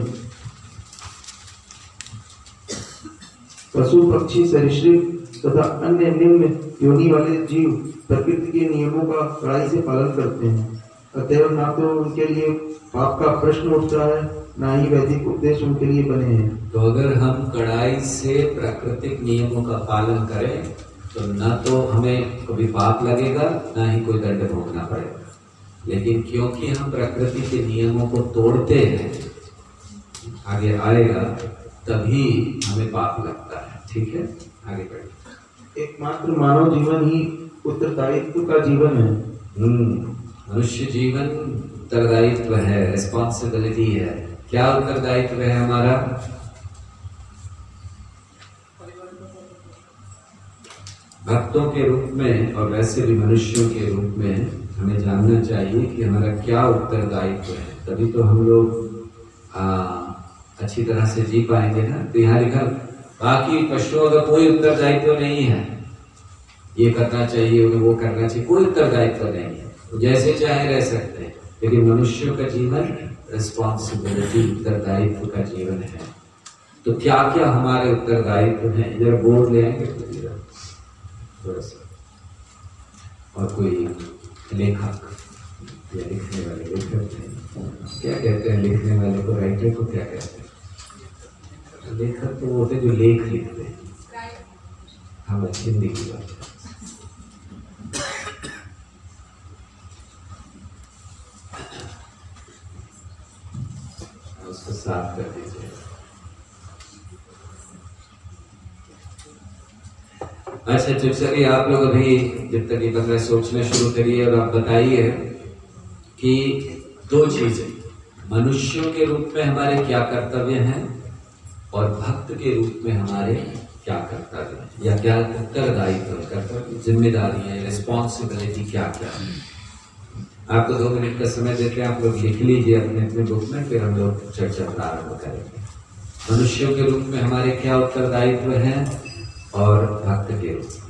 पशु पक्षी सरीसृप तथा अन्य निम्न योनि वाले जीव प्रकृति के नियमों का कड़ाई से पालन करते हैं। अतएव ना तो उनके लिए पाप का प्रश्न उठता है, ना ही वैदिक उपदेश उनके लिए बने हैं। तो अगर हम कड़ाई से प्राकृतिक नियमों का पालन करें तो न तो हमें कभी पाप लगेगा, ना ही कोई दंड भोगना पड़ेगा। लेकिन क्योंकि हम प्रकृति के नियमों को तोड़ते हैं, आगे आएगा, तभी हमें पाप लगता है। ठीक है, आगे बढ़िए। एकमात्र मानव जीवन ही उत्तरदायित्व का जीवन है। हम्म मनुष्य जीवन उत्तरदायित्व है, रिस्पॉन्सिबिलिटी है। क्या उत्तरदायित्व है हमारा? भक्तों के रूप में और वैसे भी मनुष्यों के रूप में हमें जानना चाहिए कि हमारा क्या उत्तरदायित्व है, तभी तो हम लोग आ, अच्छी तरह से जी पाएंगे ना। तो यहाँ लिखा, बाकी पशुओं का कोई उत्तरदायित्व नहीं है, ये करना चाहिए, उन्हें वो करना चाहिए, कोई उत्तरदायित्व नहीं है, तो जैसे चाहे रह सकते हैं। लेकिन मनुष्यों का जीवन रिस्पॉन्सिबिलिटी, उत्तरदायित्व का जीवन है। तो क्या क्या हमारे उत्तरदायित्व हैं, इधर बोर्ड ले आएंगे तो इधर थोड़ा सा। और कोई लेखक या लिखने वाले, लेखक क्या कहते हैं लिखने वाले को, राइटर को क्या कहते हैं? लेखक तो वो होते जो लेख लिखते हैं। हाँ, हिंदी की बात है। उसको साफ कर दीजिए। अच्छा, तो चलिए आप लोग अभी जब तक ये बंदा सोचना शुरू करिए और आप बताइए कि दो चीजें, मनुष्यों के रूप में हमारे क्या कर्तव्य हैं और भक्त के रूप में हमारे क्या कर्तव्य हैं, या क्या उत्तरदायित्व, कर्तव्य, जिम्मेदारियां, रिस्पॉन्सिबिलिटी क्या क्या है। आपको दो मिनट का समय देते हैं, आप लोग लिख लीजिए अपने अपने बुक में, फिर हम लोग चर्चा प्रारंभ करेंगे। मनुष्यों के रूप में हमारे क्या उत्तरदायित्व हैं और भक्त के रूप में।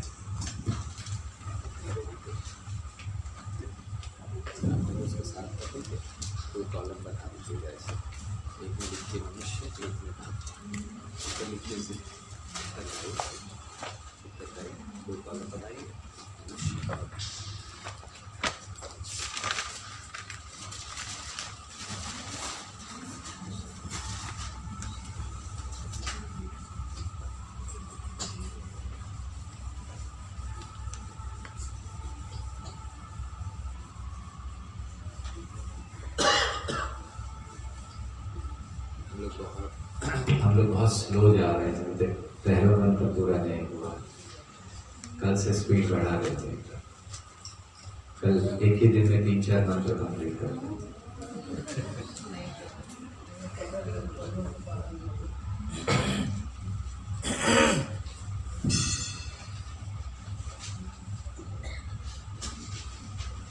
हम लोग बहुत स्लो जा रहे हैं, पहला मंत्र पूरा नहीं हुआ। कल से स्पीड बढ़ा देते हैं, कल एक ही दिन में तीन चार मंत्र कंप्लीट करते हैं।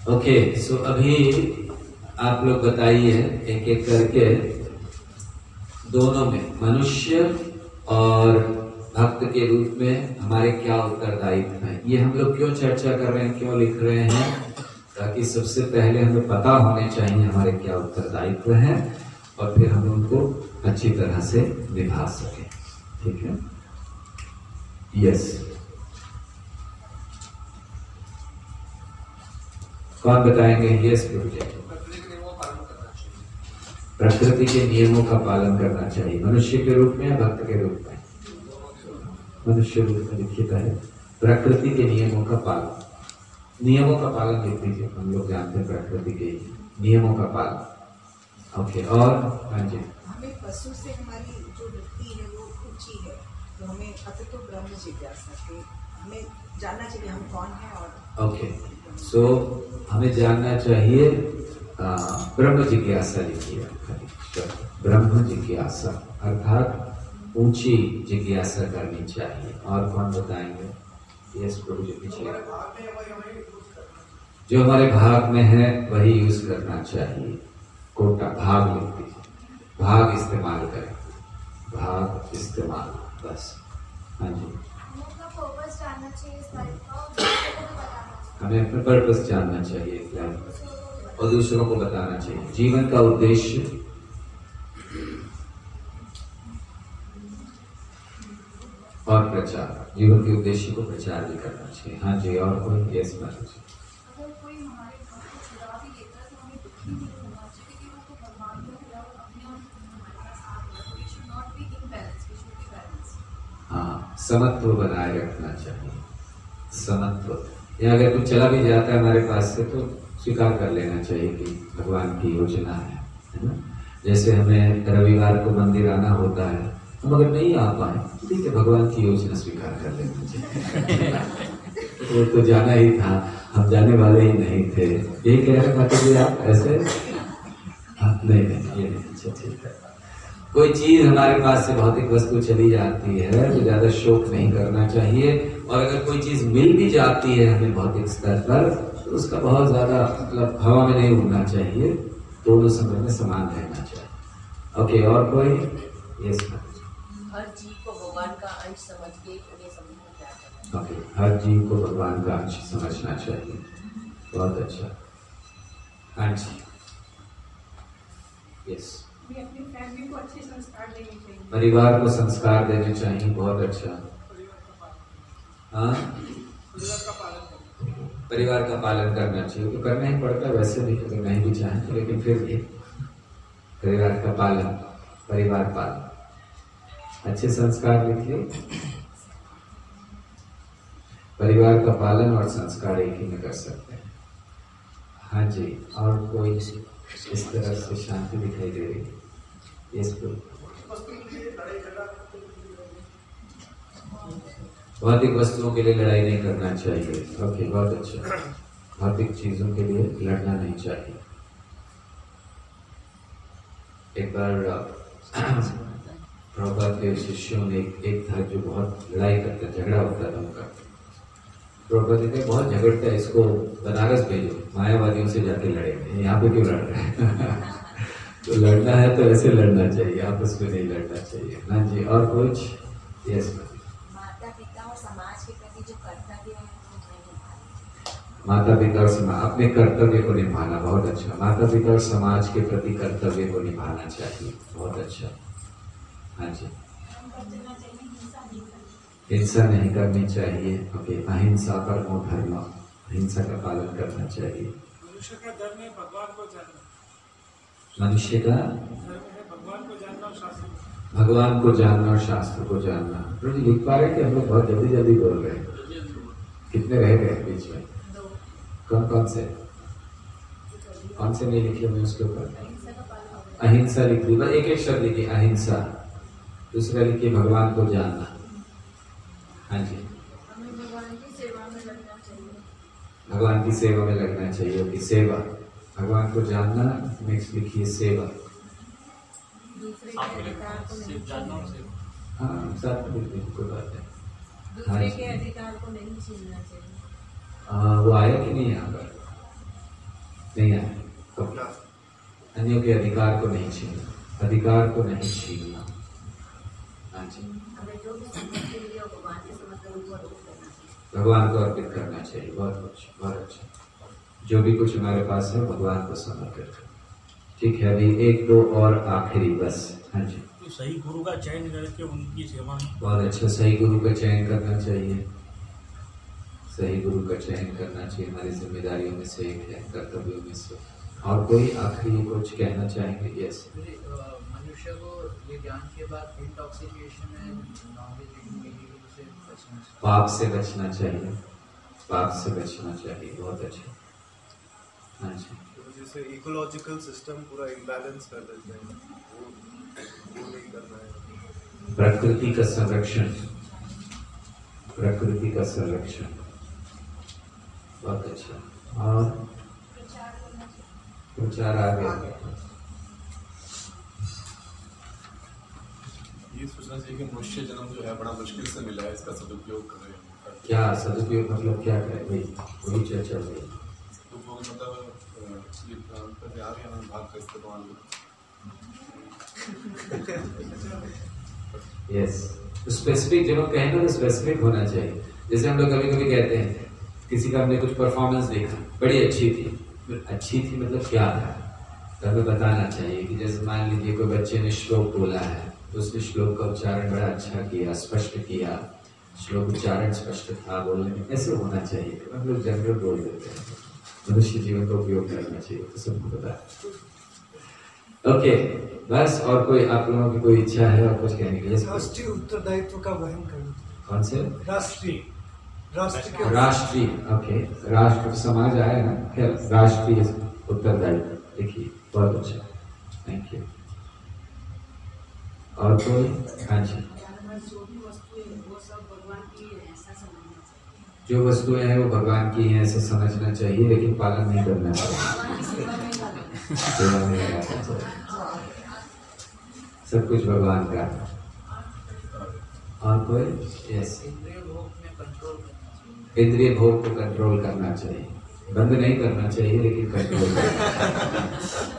ओके, सो अभी आप लोग बताइए एक एक करके, दोनों में, मनुष्य और भक्त के रूप में हमारे क्या उत्तरदायित्व है, ये हम लोग क्यों चर्चा कर रहे हैं, क्यों लिख रहे हैं, ताकि सबसे पहले हमें पता होने चाहिए हमारे क्या उत्तरदायित्व है और फिर हम उनको अच्छी तरह से निभा सकें। ठीक है? यस, कौन बताएंगे? Yes project. प्रकृति के नियमों का पालन करना चाहिए, मनुष्य के रूप में या भक्त के रूप में? मनुष्य रूप में लिखित है, प्रकृति के नियमों का पालन, नियमों का पालन लिख दीजिए, हम लोग जानते हैं प्रकृति के नियमों का पालन। ओके, और हाँ जी, हमें पशु से हमारी जो वृत्ति है वो ऊंची है, तो हमें अत तो ब्रह्म जिज्ञासा के हमें जानना चाहिए हम कौन है। और ओके, सो हमें जानना चाहिए आ, ब्रह्म जिज्ञासा लिखिए, ब्रह्म जिज्ञासा अर्थात ऊंची जिज्ञासा करनी चाहिए। और कौन बताएंगे? यस प्रभु जी, पीछे, जो हमारे भाग में है वही यूज करना चाहिए। कोटा भाग लिख दीजिए, भाग इस्तेमाल करें, भाग इस्तेमाल, बस। हाँ जी, हमें अपना पर्पस जानना चाहिए इस लाइफ में और दूसरों को बताना चाहिए। जीवन का उद्देश्य और प्रचार, जीवन के उद्देश्य को प्रचार भी करना चाहिए। हाँ जी, और कोई? Yes ma'am. हाँ, समत्व बनाए रखना चाहिए, समत्व। या अगर कुछ चला भी जाता है हमारे पास से तो स्वीकार कर लेना चाहिए कि भगवान की योजना है, है ना? जैसे हमें रविवार को मंदिर आना होता है, हम अगर नहीं आ पाए ठीक है, भगवान की योजना स्वीकार कर लेना चाहिए। वो तो जाना ही था, हम जाने वाले ही नहीं थे, यही कह रहे खाते थे आप ऐसे? हाँ, नहीं नहीं, ये नहीं, अच्छा ठीक है। कोई चीज हमारे पास से, भौतिक वस्तु चली जाती है तो ज्यादा शोक नहीं करना चाहिए, और अगर कोई चीज मिल भी जाती है हमें भौतिक स्तर पर तो उसका बहुत ज्यादा मतलब हवा में नहीं उड़ना चाहिए, दोनों समय में समान रहना चाहिए। ओके, और कोई? Yes ma'am. हर जीव को भगवान का अंश समझ के उन्हें समझना क्या करना। ओके, हर जीव को भगवान का अंश समझना चाहिए, बहुत अच्छा। हाँ जी, यस। अपनी फैमिली को अच्छे संस्कार देने चाहिए, परिवार को संस्कार देने चाहिए, बहुत अच्छा। हाँ, परिवार का पालन करना चाहिए, तो करना ही पड़ता है वैसे भी, अगर नहीं भी चाहें, लेकिन फिर भी परिवार का पालन, परिवार पालन, अच्छे संस्कार लिखिए, परिवार का पालन और संस्कार एक ही में कर सकते हैं। हाँ जी, और कोई इस तरह से शांति दिखाई दे रही है इसको? भौतिक वस्तुओं के लिए लड़ाई नहीं करना चाहिए। ओके, बहुत अच्छा, भौतिक चीजों के लिए लड़ना नहीं चाहिए। एक बार प्रभुपाद के शिष्यों में एक, एक था जो बहुत लड़ाई करता, झगड़ा होता था उनका। प्रभुपाद कहते बहुत झगड़ता है, इसको बनारस भेजो, मायावादियों से जाके लड़ेंगे, यहाँ पे क्यों लड़ रहे हैं? तो लड़ना है तो ऐसे लड़ना चाहिए, आपस में नहीं लड़ना चाहिए। हाँ जी, और कुछ? Yes ma'am. माता पिता और समाज के प्रति जो कर्तव्य है वो नहीं निभाना। माता पिता और समाज, अपने कर्तव्य को निभाना, बहुत अच्छा। माता पिता और समाज के प्रति कर्तव्य को निभाना चाहिए, बहुत अच्छा। हाँ जी, हिंसा नहीं करनी चाहिए। ओके, अहिंसा परमो धर्म, हिंसा का पालन करना चाहिए। मनुष्य का धर्म है भगवान को जानना, मनुष्य का धर्म है भगवान को जानना और शास्त्र, भगवान को जानना और शास्त्र को जानना। रोज लिख पा रहे कि हम लोग बहुत जल्दी जल्दी बोल रहे हैं, कितने रह गए बीच में? कौन कौन से कौन से नहीं लिखे हुए उसके ऊपर? अहिंसा लिख दी, बस एक एक शब्द लिखिए, अहिंसा। दूसरा लिखिए भगवान को जानना। हाँ जी, हमें भगवान की सेवा में लगना चाहिए, भगवान की सेवा में लगना चाहिए। कि सेवा, भगवान को जानना, नेक्स्ट लिखिए सेवा। दूसरे के अधिकार को नहीं छीनना, हाँ, साथ में बिल्कुल कोई बात है। दूसरे के अधिकार को नहीं छीनना चाहिए। आ, वो आया कि नहीं यहाँ पर? नहीं आया। ओके, अन्यों के अधिकार को नहीं छीनना, अधिकार को नहीं छीनना। हाँ जी, भगवान को अर्पित करना चाहिए। बहुत अच्छा, बहुत अच्छा। जो भी कुछ हमारे पास है भगवान को समर्पित करो। ठीक है, अभी एक दो और आखिरी बस। हाँ जी, तो सही गुरु का चयन करके उनकी सेवा में। बहुत अच्छा, सही गुरु का चयन करना चाहिए। सही गुरु का चयन करना चाहिए, हमारी जिम्मेदारियों में से एक है, कर्तव्यों में से। और कोई आखिरी कुछ कहना चाहेंगे? यस, मनुष्य को ये ज्ञान के बाद इंटॉक्सिकेशन है, नॉलेज से बचना चाहिए। पाप से बचना चाहिए, पाप से बचना चाहिए। बहुत अच्छा। हाँ जी, जैसे इकोलॉजिकल सिस्टम पूरा इम्बैलेंस कर देते हैं, वो वो नहीं करना है। प्रकृति का संरक्षण, प्रकृति का संरक्षण। बहुत अच्छा। और प्रचार आ गया। ये सोचना चाहिए कि मनुष्य जन्म जो है बड़ा मुश्किल से मिला है, इसका सदुपयोग करें। क्या सदुपयोग मतलब क्या करें भाई, वही चर्चा हुई। सदुपयोग मतलब ये आ गया ना भाग का इस्तेमाल। यस, स्पेसिफिक जब हम कहें ना तो स्पेसिफिक होना चाहिए। जैसे हम लोग कभी कभी कहते हैं किसी का हमने कुछ परफॉर्मेंस देखा, बड़ी अच्छी थी। अच्छी थी मतलब क्या था, तो हमें बताना चाहिए कि जैसे मान लीजिए कोई बच्चे ने श्लोक बोला है तो उसने श्लोक का उच्चारण बड़ा अच्छा किया, स्पष्ट किया, श्लोक उच्चारण स्पष्ट था बोलने में, ऐसे होना चाहिए। हम लोग जनरल बोल देते हैं, मनुष्य जीवन का उपयोग करना चाहिए, तो सबको पता है। ओके, बस। और कोई आप लोगों की कोई इच्छा है और कुछ कहने के लिए? राष्ट्रीय उत्तरदायित्व का वहन करना। कौन से? राष्ट्रीय राष्ट्र राष्ट्रीय ओके, राष्ट्र समाज आया ना, खैर राष्ट्रीय उत्तरदायित्व। देखिए, बहुत अच्छा, थैंक यू। और कोई? हाँ जी, जो वस्तुएं हैं वो भगवान की हैं ऐसा समझना चाहिए, लेकिन पालन नहीं करना चाहिए, सेवा में लगाना चाहिए। सब कुछ भगवान का है। और कोई? यस, इंद्रिय भोग को कंट्रोल करना चाहिए, बंद नहीं करना चाहिए लेकिन कंट्रोल करना,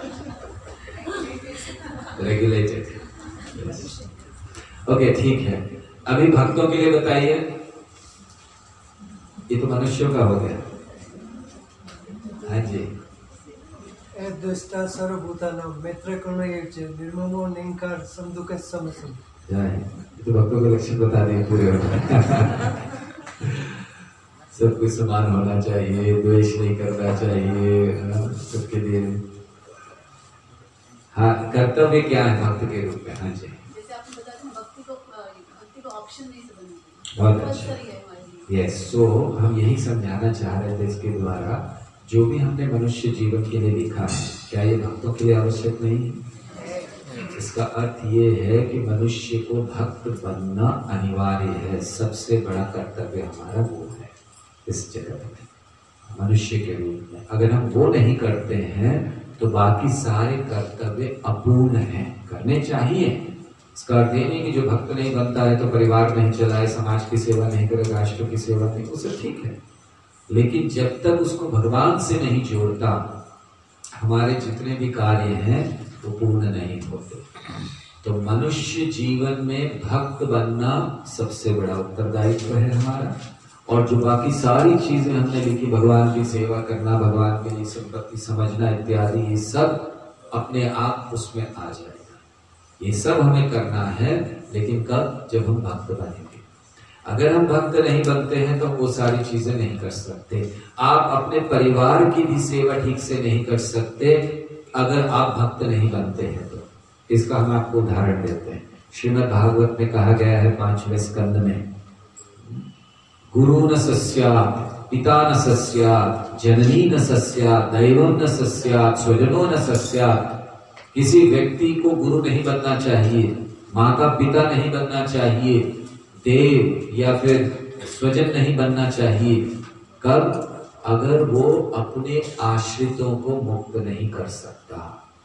रेगुलेटेड। ओके, ठीक है। अभी भक्तों के लिए बताइए, ये तो मनुष्यों का हो गया। हाँ जी, द्रष्टा सर्वभूतानां मैत्र करुणा युक्त निर्ममो निंकार समदुख समसम। ये तो भक्तों के लक्षण बता दिए पूरे। सब कुछ समान होना चाहिए, द्वेष नहीं करना चाहिए सबके लिए। हाँ, कर्तव्य क्या है भक्त के रूप में? हाँ जी, जैसे आपने बताया था भक्ति को भक्ति को ऑप्शन नहीं समझना। बहुत अच्छा। यस, सो हम यही समझाना चाह रहे थे इसके द्वारा, जो भी हमने मनुष्य जीवन के लिए लिखा है, क्या ये भक्तों के लिए आवश्यक नहीं है? इसका अर्थ ये है कि मनुष्य को भक्त बनना अनिवार्य है। सबसे बड़ा कर्तव्य हमारा वो है इस जगत में, मनुष्य के रूप में। अगर हम वो नहीं करते हैं तो बाकी सारे कर्तव्य अपूर्ण हैं, करने चाहिए। इसका अर्थ ये नहीं कि जो भक्त नहीं बनता है तो परिवार नहीं चलाए, समाज की सेवा नहीं करे, राष्ट्र की सेवा नहीं, वो सब ठीक है, लेकिन जब तक उसको भगवान से नहीं जोड़ता, हमारे जितने भी कार्य हैं वो पूर्ण नहीं होते। तो मनुष्य जीवन में भक्त बनना सबसे बड़ा उत्तरदायित्व है हमारा। और जो बाकी सारी चीजें हमने लिखी, भगवान की सेवा करना, भगवान के लिए संपत्ति समझना इत्यादि, ये सब अपने आप उसमें आ जाएगा। ये सब हमें करना है, लेकिन कब? जब हम भक्त बनेंगे। अगर हम भक्त नहीं बनते हैं तो वो सारी चीजें नहीं कर सकते। आप अपने परिवार की भी सेवा ठीक से नहीं कर सकते अगर आप भक्त नहीं बनते हैं तो। इसका हम आपको उदाहरण देते हैं। श्रीमद् भागवत में कहा गया है पांचवें स्कंद में, गुरु न सस्यात्, पिता न सस्यात्, जननी न सस्यात्, दैवम न सस्यात्, स्वजनो न सस्यात्। किसी व्यक्ति को गुरु नहीं बनना चाहिए, माता पिता नहीं बनना चाहिए, देव या फिर स्वजन नहीं बनना चाहिए। कब? अगर वो अपने आश्रितों को मुक्त नहीं कर सकता।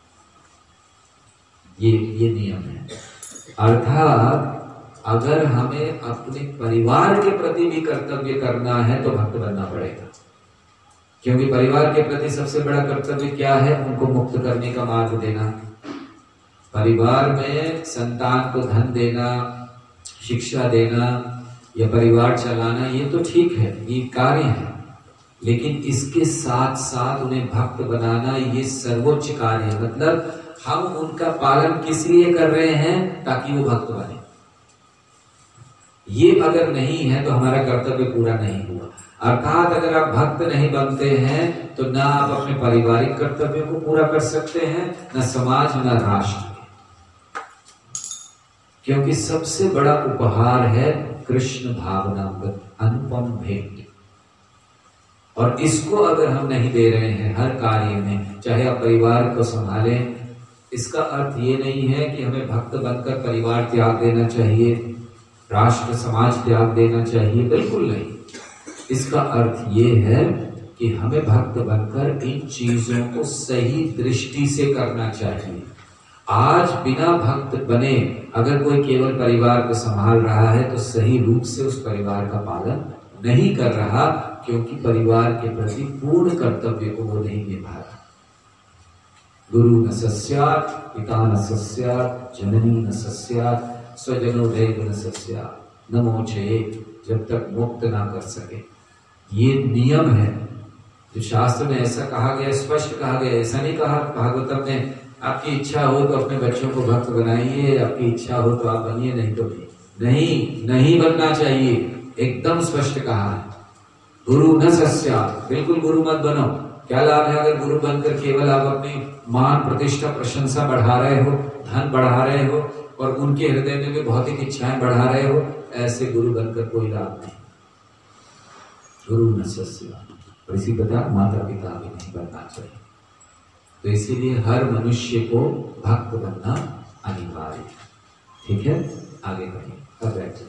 ये ये नियम है। अर्थात अगर हमें अपने परिवार के प्रति भी कर्तव्य करना है तो भक्त बनना पड़ेगा। क्योंकि परिवार के प्रति सबसे बड़ा कर्तव्य क्या है? उनको मुक्त करने का मार्ग देना। परिवार में संतान को धन देना, शिक्षा देना या परिवार चलाना, ये तो ठीक है, ये कार्य है, लेकिन इसके साथ साथ उन्हें भक्त बनाना ये सर्वोच्च कार्य है। मतलब हम उनका पालन किस लिए कर रहे हैं? ताकि वो भक्त बने। ये अगर नहीं है तो हमारा कर्तव्य पूरा नहीं हुआ। अर्थात अगर आप भक्त नहीं बनते हैं तो ना आप अपने पारिवारिक कर्तव्यों को पूरा कर सकते हैं, न समाज न राष्ट्र, क्योंकि सबसे बड़ा उपहार है कृष्ण भावनामृत अनुपम भेंट। और इसको अगर हम नहीं दे रहे हैं हर कार्य में, चाहे आप परिवार को संभालें, इसका अर्थ ये नहीं है कि हमें भक्त बनकर परिवार त्याग देना चाहिए, राष्ट्र समाज त्याग देना चाहिए, बिल्कुल नहीं। इसका अर्थ ये है कि हमें भक्त बनकर इन चीजों को सही दृष्टि से करना चाहिए। आज बिना भक्त बने अगर कोई केवल परिवार को संभाल रहा है तो सही रूप से उस परिवार का पालन नहीं कर रहा, क्योंकि परिवार के प्रति पूर्ण कर्तव्य को वो नहीं निभा रहा। गुरु न सस्यात्, पिता न सस्यात्, जननी न सस्यात्, स्वजनो दैव न सस्यात्, न मोक्षयेत्, जब तक मुक्त ना कर सके। ये नियम है जो शास्त्र में ऐसा कहा गया, स्पष्ट कहा गया। ऐसा नहीं कहा भागवतम ने आपकी इच्छा हो तो अपने बच्चों को भक्त बनाइए, आपकी इच्छा हो तो आप बनिए, नहीं तो नहीं। नहीं नहीं बनना चाहिए, एकदम स्पष्ट कहा है। गुरु न सस्यात्, बिल्कुल गुरु मत बनो। क्या लाभ है अगर गुरु बनकर केवल आप अपनी मान प्रतिष्ठा प्रशंसा बढ़ा रहे हो, धन बढ़ा रहे हो और उनके हृदय में भी भौतिक इच्छाएं बढ़ा रहे हो? ऐसे गुरु बनकर कोई लाभ नहीं। गुरु न सस्यात्, और इसी प्रकार माता पिता भी नहीं बनना चाहिए। तो इसीलिए हर मनुष्य को भक्त बनना अनिवार्य है। ठीक है, आगे बढ़िए। अब बैठिए।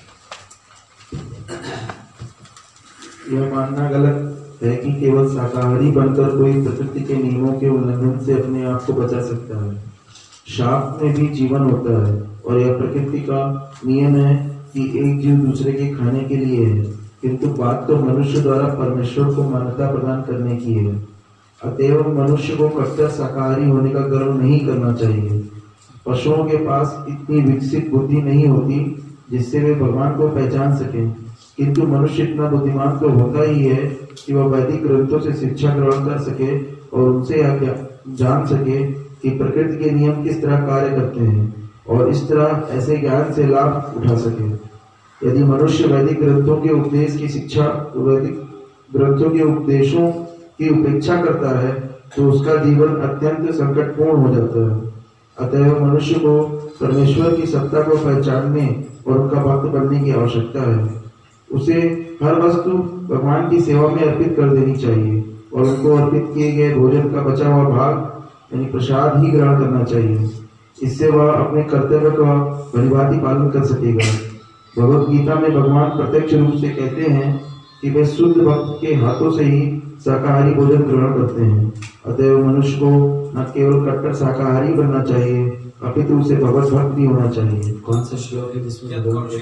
यह मानना गलत है कि केवल शाकाहारी बनकर कोई प्रकृति के नियमों के उल्लंघन से अपने आप को बचा सकता है। शाप में भी जीवन होता है और यह प्रकृति का नियम है कि एक जीव दूसरे के खाने के लिए है, किंतु बात तो मनुष्य द्वारा परमेश्वर को मान्यता प्रदान करने की है। अतएव मनुष्य को कट्टर शाकाहारी होने का गर्व नहीं करना चाहिए। पशुओं के पास इतनी विकसित बुद्धि नहीं होती जिससे वे भगवान को पहचान सकें, किंतु मनुष्य इतना बुद्धिमान तो होता ही है कि वह वैदिक ग्रंथों से शिक्षा ग्रहण कर सके और उनसे यह जान सके कि प्रकृति के नियम किस तरह कार्य करते हैं और इस तरह ऐसे ज्ञान से लाभ उठा सके। यदि मनुष्य वैदिक ग्रंथों के उपदेश की शिक्षा वैदिक ग्रंथों के उपदेशों की उपेक्षा करता है तो उसका जीवन अत्यंत संकटपूर्ण हो जाता है। अतएव मनुष्य को परमेश्वर की सत्ता को पहचानने और उनका भक्त बनने की आवश्यकता है। उसे हर वस्तु भगवान की सेवा में अर्पित कर देनी चाहिए और उनको अर्पित किए गए भोजन का बचा हुआ भाग यानी प्रसाद ही ग्रहण करना चाहिए। इससे वह अपने कर्तव्य का भलीभांति पालन कर सकेगा। भगवत गीता में भगवान प्रत्यक्ष रूप से कहते हैं कि वे शुद्ध भक्त के हाथों से ही शाकाहारी भोजन ग्रहण करते हैं। अतएव मनुष्य को न केवल कट्टर शाकाहारी बनना चाहिए अपितु उसे भगवत भक्त भी होना चाहिए। कौन सा श्लोक है जिसमें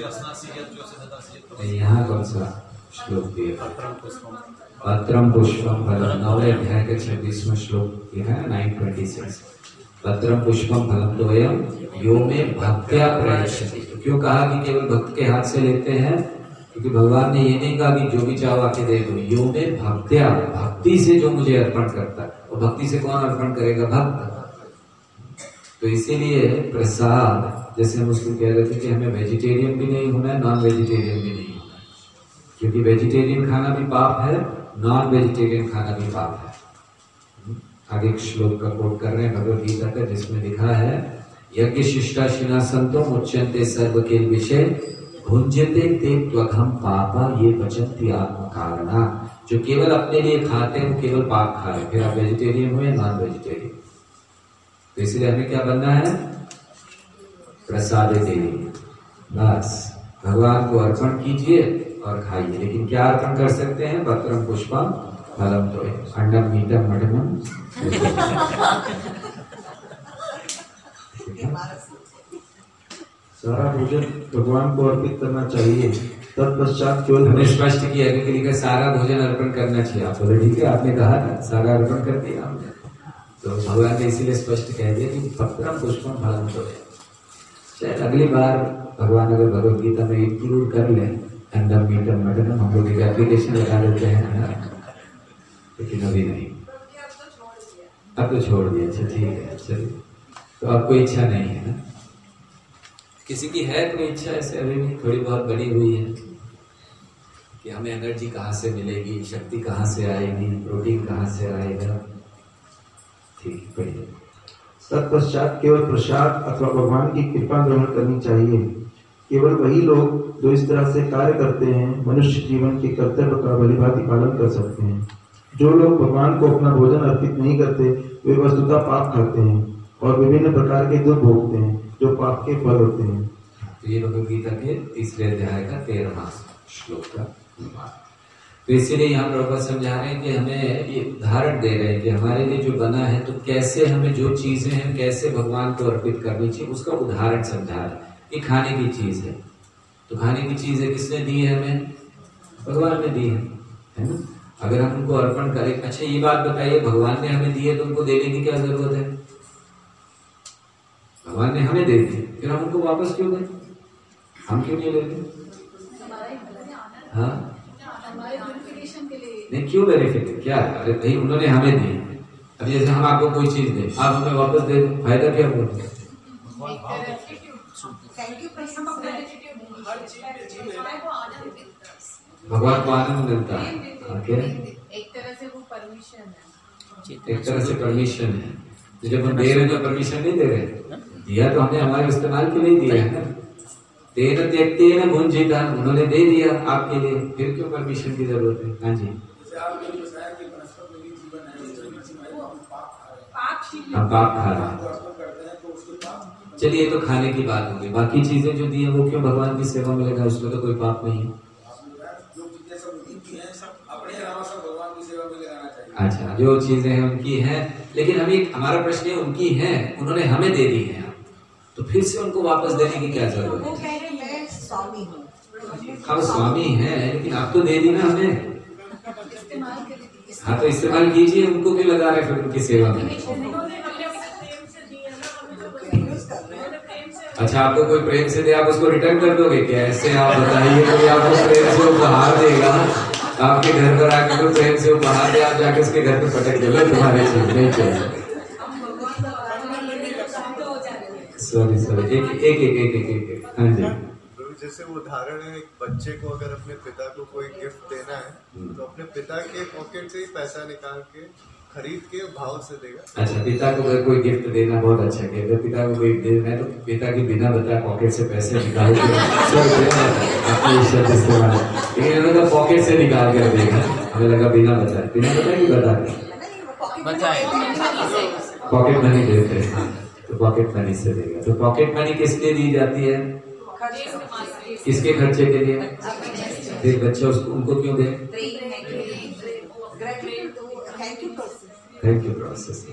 यहाँ कौन सा श्लोक दिया? पत्रम पुष्पम फलम, नौवें अध्याय के छब्बीसवें श्लोक ये है नाइन ट्वेंटी सिक्स। पत्रम पुष्पम फलम तोयम यो में भक्त्या प्रयच्छति। क्यों कहा कि केवल भक्त के हाथ से लेते हैं? क्योंकि भगवान ने ये नहीं कहा कि जो भी चाहो आके दे दो। यो में भक्त्या, भक्ति से जो मुझे अर्पण करता है, और भक्ति से कौन अर्पण करेगा? भक्त। तो इसीलिए प्रसाद, जैसे हम उसको कह रहे थे कि हमें वेजिटेरियन भी नहीं होना है, नॉन वेजिटेरियन भी नहीं होना है, क्योंकि वेजिटेरियन खाना भी पाप है, नॉन वेजिटेरियन खाना भी पाप है। आगे एक श्लोक का कोट कर रहे हैं भगवद गीता का, जिसमें लिखा है यज्ञ शिष्टाशिना संतो मुच्यन्ते सर्व के विषय भुंजते ते त्वघम पापा ये पचन्ति आत्म कारणा। जो केवल अपने लिए खाते हैं वो केवल पाप खा रहे। फिर आप वेजिटेरियन हो या नॉन वेजिटेरियन। तो इसलिए हमें क्या बनना है? प्रसाद देवी। बस भगवान को अर्पण कीजिए और खाइए। लेकिन क्या अर्पण कर सकते हैं? पत्रम पुष्पम फलम तो अंडम मीटम मटनम। सारा भोजन भगवान को अर्पित करना चाहिए तत्पश्चात केवल हमने स्पष्ट किया क्योंकि लिखा सारा भोजन अर्पण करना चाहिए। आप बोले ठीक है, आपने कहा था सारा अर्पण कर दिया हमने, तो भगवान ने इसीलिए स्पष्ट कह दिया कि पत्रम पुष्पम फलम तो है। शायद अगली बार भगवान अगर भगवद गीता में इंक्लूड कर ले अंडम मीटम मटनम, हम लोग एक एप्लीकेशन लगा देते हैं, लेकिन अभी नहीं, अब तो छोड़ दिया। अच्छा ठीक है, चलिए। तो अब कोई इच्छा नहीं है ना? किसी की है कोई इच्छा ऐसे अभी भी थोड़ी बहुत बनी हुई है कि हमें एनर्जी कहाँ से मिलेगी, शक्ति कहाँ से आएगी, प्रोटीन कहाँ से आएगा? ठीक, बढ़िया। तत्पश्चात केवल प्रसाद अथवा भगवान की कृपा ग्रहण करनी चाहिए। केवल वही लोग जो इस तरह से कार्य करते हैं मनुष्य जीवन के कर्तव्य का भलीभांति पालन कर सकते हैं। जो लोग भगवान को अपना भोजन अर्पित नहीं करते वे वस्तुतः पाप खाते हैं और विभिन्न प्रकार के दुख भोगते हैं जो पाप के फल होते हैं। तो ये भगवद गीता के तीसरे अध्याय का तेरहवां श्लोक का अनुवाद। तो इसीलिए यहाँ प्रभुपाद समझा रहे हैं कि हमें ये उदाहरण दे रहे हैं कि हमारे लिए जो बना है तो कैसे हमें जो चीजें हैं कैसे भगवान को अर्पित करनी चाहिए, उसका उदाहरण समझा रहे हैं। ये खाने की चीज है, तो खाने की चीज है किसने दी है? हमें भगवान ने दी है, है ना? अगर हम उनको अर्पण करें, अच्छा ये बात बताइए, भगवान ने हमें दी है तो उनको देने की क्या जरूरत है? भगवान ने हमें दे दी, फिर हम उनको वापस क्यों दें? हम क्यों नहीं लेते? हाँ नहीं, क्यों वेरिफिकेशन क्या है? अरे भाई उन्होंने हमें दी, अब जैसे हम आपको कोई चीज दें, आप हमें वापस दे दो, फायदा क्या हुआ? भगवान को आनंद मिलता है, एक तरह से वो परमिशन है, एक तरह से परमिशन है। तो जब हम दे रहे हैं तो परमिशन नहीं दे रहे, दिया तो हमने हमारे इस्तेमाल के लिए दिया है ना। तेन त्यक्ते न भुंजिता, उन्होंने दे दिया आपके लिए, फिर क्यों परमिशन की जरूरत है? हाँ जी, हम पाप खा रहे हैं। चलिए तो खाने की बात होगी, बाकी चीजें जो दी है वो क्यों भगवान की सेवा में लगा? उसमें तो कोई पाप नहीं है। अच्छा, जो चीजें हैं उनकी हैं, लेकिन हम एक हमारा प्रश्न है उनकी हैं, उन्होंने हमें दे दी है, तो फिर से उनको वापस देने की क्या जरूरत है? वो कह रहे मैं स्वामी हूँ। हम स्वामी हैं, लेकिन आप तो दे दी ना हमें। हाँ तो इस्तेमाल कीजिए, उनको क्यों लगा रहे फिर उनकी सेवा में? अच्छा, आपको कोई प्रेम से दे, आप उसको रिटर्न कर दोगे क्या? ऐसे आप बताइए, कोई आपको प्रेम से उपहार देगा, आपके घर पर आके कोई प्रेम से उपहार दे, आप जाके उसके घर पे पटक दोगे, तुम्हारे चीज नहीं चाहिए। सॉरी सॉरी एक एक एक एक एक एक हाँ जी। जैसे उदाहरण है, एक बच्चे को अगर अपने पिता को कोई गिफ्ट देना है तो अपने पिता के पॉकेट से ही पैसा निकाल के खरीद के भाव से देगा। अच्छा, पिता को अगर कोई गिफ्ट देना बहुत अच्छा किया, अगर पिता को कोई देना है तो पिता की बिना बताए पॉकेट से पैसे निकाल के अपने शब्द इस्तेमाल, लेकिन इन्होंने पॉकेट से निकाल कर देगा। हमें लगा बिना बताए, बिना बताए कि बता के पॉकेट मनी देते हैं, तो पॉकेट मनी से देगा। तो पॉकेट मनी किस लिए दी जाती है? किसके खर्चे के लिए? फिर बच्चे उसको उनको क्यों दे? Thank you process,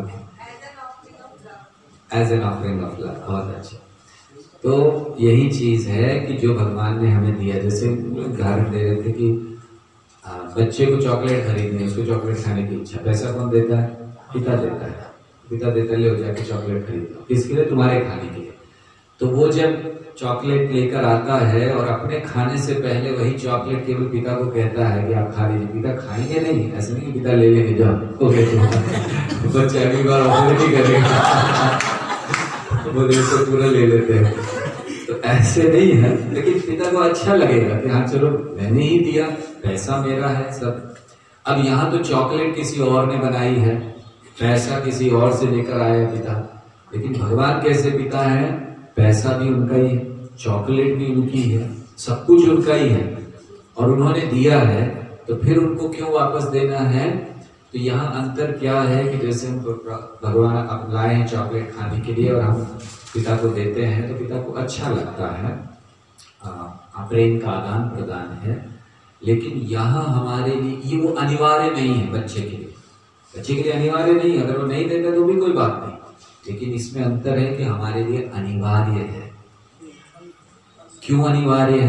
as an offering of love. बहुत अच्छा। तो यही चीज है कि जो भगवान ने हमें दिया, जैसे उदाहरण दे रहे थे कि आ, बच्चे को चॉकलेट खरीदनी है, उसको चॉकलेट खाने की इच्छा, पैसा कौन देता है? पिता देता है। पिता देता है, ले जाके चॉकलेट खरीद लो, किसके लिए? तुम्हारे खाने के लिए। तो वो जब चॉकलेट लेकर आता है और अपने खाने से पहले वही चॉकलेट केवल पिता को कहता है कि आप खा लीजिए, पिता खाएंगे नहीं, ऐसे नहीं कि पिता ले लेंगे जाओ, ओके बच्चा अगली बार ऑफर नहीं करेगा, वो दिल से पूरा ले लेते हैं। तो ऐसे नहीं है, लेकिन पिता को अच्छा लगेगा कि हाँ चलो मैंने ही दिया, पैसा मेरा है सब। अब यहाँ तो चॉकलेट किसी और ने बनाई है, पैसा किसी और से लेकर आया पिता, लेकिन भगवान कैसे पिता है? पैसा भी उनका ही है, चॉकलेट भी उनकी है, सब कुछ उनका ही है, और उन्होंने दिया है, तो फिर उनको क्यों वापस देना है? तो यहाँ अंतर क्या है कि जैसे हम भगवान अब लाए हैं चॉकलेट खाने के लिए और हम पिता को देते हैं तो पिता को अच्छा लगता है, प्रेम का आदान प्रदान है। लेकिन यहाँ हमारे लिए ये वो अनिवार्य नहीं है बच्चे के लिए, बच्चे के लिए अनिवार्य नहीं है, अगर वो नहीं देता तो भी कोई बात नहीं, लेकिन इसमें अंतर है कि हमारे लिए अनिवार्य है। क्यों अनिवार्य है?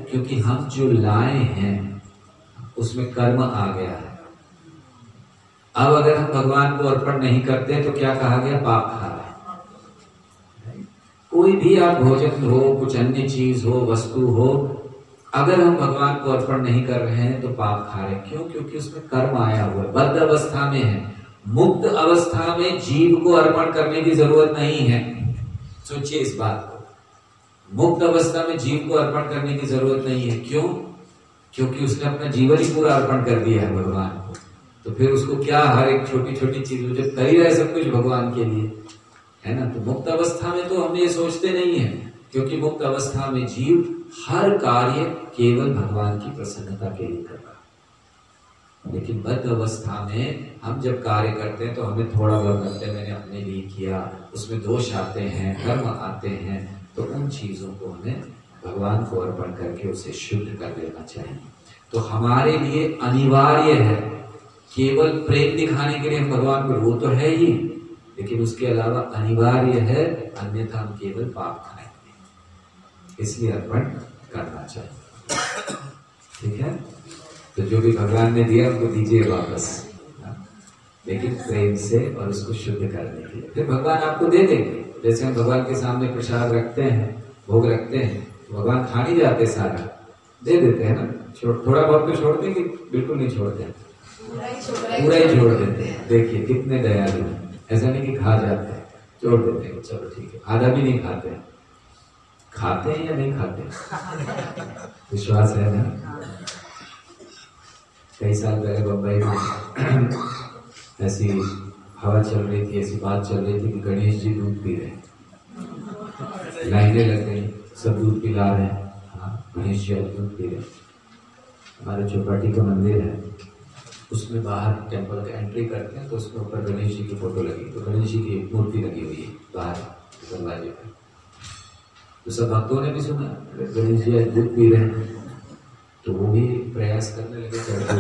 क्योंकि हम जो लाए हैं उसमें कर्म आ गया है। अब अगर हम भगवान को अर्पण नहीं करते तो क्या कहा गया? पाप खा रहे। कोई भी आप भोजन हो, कुछ अन्य चीज हो, वस्तु हो, अगर हम भगवान को अर्पण नहीं कर रहे हैं तो पाप खा रहे हैं। क्यों? क्योंकि उसमें कर्म आया हुआ है, बद्ध अवस्था में है। मुक्त अवस्था में जीव को अर्पण करने की जरूरत नहीं है। सोचिए इस बात को, मुक्त अवस्था में जीव को अर्पण करने की जरूरत नहीं है। क्यों? क्योंकि उसने अपना जीवन ही पूरा अर्पण कर दिया है भगवान को। तो फिर उसको क्या हर एक छोटी छोटी चीज जो कर ही रहे सब कुछ भगवान के लिए, है ना। तो मुक्त अवस्था में तो हम ये सोचते नहीं है, क्योंकि मुक्त अवस्था में जीव हर कार्य केवल भगवान की प्रसन्नता के लिए कर रहा है। लेकिन बद्ध अवस्था में हम जब कार्य करते हैं तो हमें थोड़ा बहुत लगता है मैंने अपने लिए किया, उसमें दोष आते हैं, कर्म आते हैं, तो उन चीजों को हमें भगवान को अर्पण करके उसे शुद्ध कर लेना चाहिए। तो हमारे लिए अनिवार्य है, केवल प्रेम दिखाने के लिए हम भगवान को, वो तो है ही, लेकिन उसके अलावा अनिवार्य है, अन्यथा हम केवल पाप खाएंगे। इसलिए अर्पण करना चाहिए। ठीक है, तो जो भी भगवान ने दिया उनको दीजिए वापस, लेकिन प्रेम से और उसको शुद्ध करने के लिए। फिर भगवान आपको दे देंगे। जैसे हम भगवान के सामने प्रसाद रखते हैं, भोग रखते हैं, भगवान खा नहीं जाते, सारा दे देते हैं ना। थोड़ा बहुत तो छोड़ते हैं कि बिल्कुल नहीं छोड़ते हैं? पूरा ही छोड़ देते हैं। देखिए कितने दयालु हैं। ऐसा नहीं कि खा जाते हैं, छोड़ देते हैं, चलो ठीक है। आधा भी नहीं खाते हैं। खाते हैं या नहीं खाते हैं? विश्वास है ना। कई साल पहले बम्बई में ऐसी हवा चल रही थी, ऐसी बात चल रही थी कि गणेश जी दूध पी रहे हैं, लाइनें लग गई, सब दूध पिला रहे हैं। हाँ, गणेश जी दूध पी रहे हैं। हमारे चौपाटी का मंदिर है, उसमें बाहर टेम्पल का एंट्री करते हैं तो उसमें ऊपर गणेश जी की फोटो लगी, तो गणेश जी की मूर्ति लगी हुई है बाहर दरवाजे पर। तो सब भक्तों ने भी सुना गणेश जी आज दूध पी रहे हैं, तो वो भी प्रयास करने लगे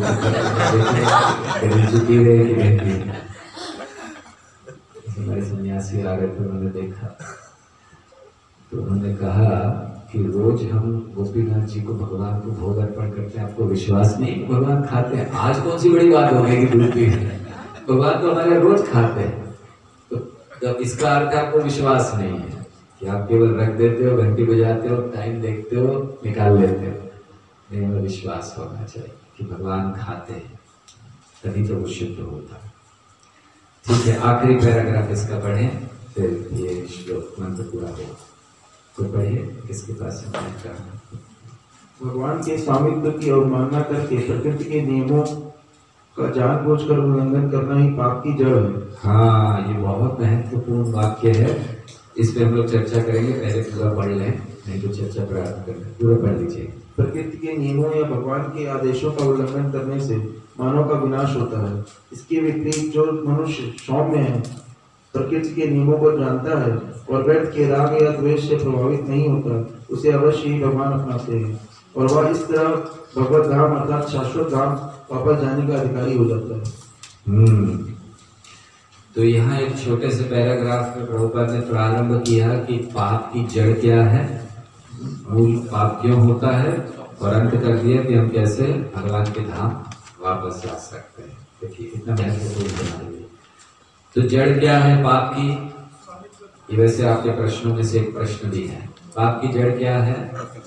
गणेश जी पी रहे हैं कि नहीं पी रहे। हमारे सन्यासी आ रहे थे, उन्होंने देखा तो उन्होंने कहा कि रोज हम गोपीनाथ जी को, भगवान को भोग अर्पण करते हैं, आपको विश्वास नहीं भगवान खाते हैं? आज कौन सी बड़ी बात हो गई कि दूध पी रहे हैं? भगवान तो हमारे रोज खाते हैं। तो, तो इसका अर्थ आपको विश्वास नहीं है कि आप केवल रख देते हो, घंटी बजाते हो, टाइम देखते हो, निकाल लेते हो। नहीं, हमें विश्वास होना चाहिए कि भगवान खाते हैं, तभी तो वो शुद्ध होता है। ठीक है, आखिरी पैराग्राफ इसका पढ़ें, फिर ये श्लोक मंत्र पूरा होगा। तो पढ़िए, किसके पास है? भगवान के स्वामित्व की अवमानना करके प्रकृति के नियमों का जानबूझकर उल्लंघन करना ही पाप की जड़ है। हाँ, ये बहुत महत्वपूर्ण वाक्य है। इस पे हम लोग चर्चा करेंगे, पहले पूरा पढ़ लें, नहीं तो चर्चा प्रारंभ करें। पूरा पढ़ लीजिए। प्रकृति के नियमों या भगवान के आदेशों का उल्लंघन करने से मानव का विनाश होता है। इसके विपरीत जो मनुष्य सौम्य है, प्रकृति के नियमों को जानता है और व्यर्थ के राग या द्वेष से प्रभावित नहीं होता, उसे अवश्य ही भगवान अपनाते हैं और वह इस तरह भगवत धाम अर्थात शाश्वत धाम वापस जाने का अधिकारी हो जाता है। हम्म तो यहाँ एक छोटे से पैराग्राफ में प्रभुपाद ने प्रारंभ किया कि पाप की जड़ क्या है, मूल पाप क्यों होता है, और अंत कर दिया कि हम कैसे भगवान के धाम वापस जा सकते हैं। देखिए कितना महत्वपूर्ण बना दिया। तो जड़ क्या है पाप की? ये वैसे आपके प्रश्नों में से एक प्रश्न भी है। पाप की जड़ क्या है?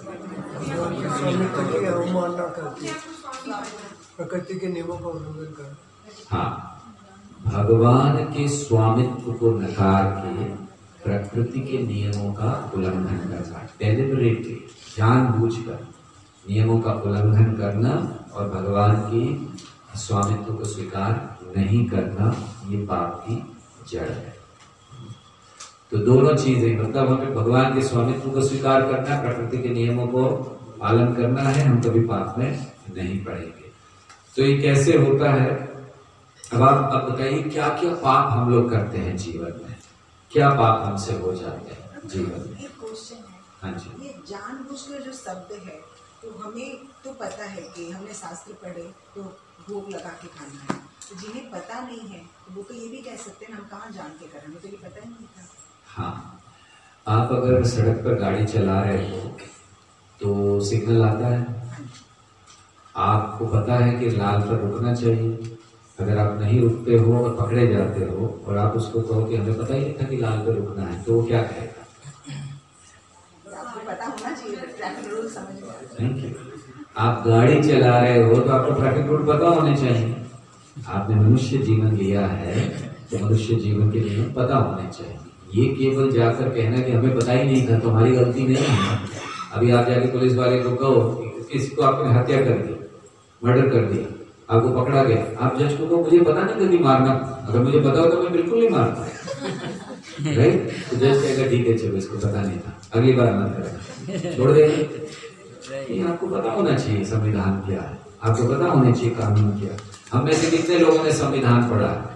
प्रकृति के नियमों का उल्लंघन कर। हाँ, भगवान के स्वामित्व को नकार के प्रकृति के नियमों का उल्लंघन करना, डेलिबरेटली, जानबूझकर नियमों का उल्लंघन करना और भगवान की स्वामित्व को स्वीकार नहीं करना, ये पाप की जड़ है। तो दोनों चीजें, मतलब हमें भगवान के स्वामित्व को स्वीकार करना है, प्रकृति के नियमों को पालन करना है, हम कभी पाप में नहीं पड़ेंगे। तो ये कैसे होता है? अब आप अब बताइए क्या क्या पाप हम लोग करते हैं जीवन में, क्या पाप हमसे हो जाते हैं जीवन में? एक क्वेश्चन है। हाँ जी। ये जानबूझकर जो शब्द है, तो हमें तो पता है कि हमने शास्त्र पढ़े तो भोग लगा के खाना है, तो जिन्हें पता नहीं है तो वो तो ये भी कह सकते हैं हम कहाँ जान के करें, हमें तो ये पता ही नहीं था। हाँ, आप अगर सड़क पर गाड़ी चला रहे हो तो सिग्नल आता है, आपको पता है कि लाल पर रुकना चाहिए। अगर आप नहीं रुकते हो और पकड़े जाते हो और आप उसको कहो कि हमें पता ही नहीं था कि लाल पर रुकना है, तो वो क्या कहेगा? आपको पता होना चाहिए, ट्रैफिक रूल समझ में। Thank you. आप गाड़ी चला रहे हो तो आपको ट्रैफिक रूल पता होने चाहिए। आपने मनुष्य जीवन लिया है तो मनुष्य जीवन के नियम पता होने चाहिए। ये केवल जाकर कहना कि हमें पता ही नहीं था, तुम्हारी गलती नहीं है। अभी आप जाके पुलिस वाले को कहो किसी को आपने हत्या कर दी, मर्डर कर दिया, आपको पकड़ा गया, आप जज को कहो मुझे पता नहीं था कि मारना, अगर मुझे पता हो तो मैं बिल्कुल नहीं मारता, राइट? तो जज कहेगा ठीक है चलो इसको पता नहीं था, अगली बार मत करना, छोड़ देंगे। ये आपको पता होना चाहिए संविधान क्या है, आपको पता होना चाहिए कानून क्या। हम में से कितने लोगों ने संविधान पढ़ा है?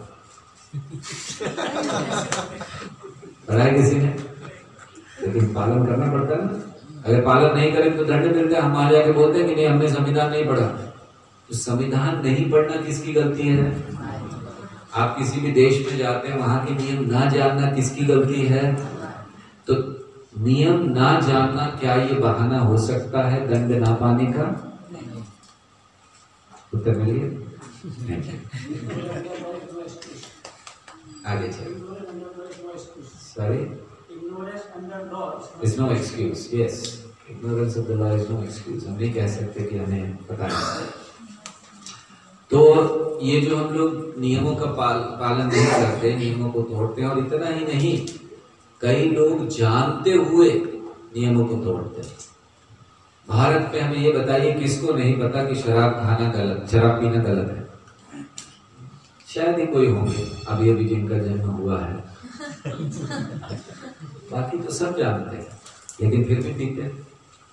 पढ़ा है किसी ने? लेकिन पालन करना पड़ता है ना। अगर पालन नहीं करें तो दंड मिलता है। हम वहां जाके बोलते हैं कि नहीं हमने संविधान नहीं पढ़ा। तो संविधान नहीं पढ़ना किसकी गलती है? आप किसी भी देश में जाते हैं वहां के नियम ना जानना किसकी गलती है? तो नियम ना जानना क्या ये बहाना हो सकता है दंड ना पाने का? उत्तर मिलिए। आगे चलिए। Sorry, it's no excuse. Yes, ignorance of the law is no excuse. हम नहीं कह सकते कि हमें पता नहीं। तो ये जो हम लोग नियमों का पाल, पालन नहीं करते, नियमों को तोड़ते हैं, और इतना ही नहीं कई लोग जानते हुए नियमों को तोड़ते हैं। भारत में हमें ये बताइए किसको नहीं पता कि शराब खाना गलत, शराब पीना गलत है? शायद ही कोई होंगे अभी अभी जिनका जन्म हुआ है, बाकी तो सब जानते हैं लेकिन फिर भी पीते हैं।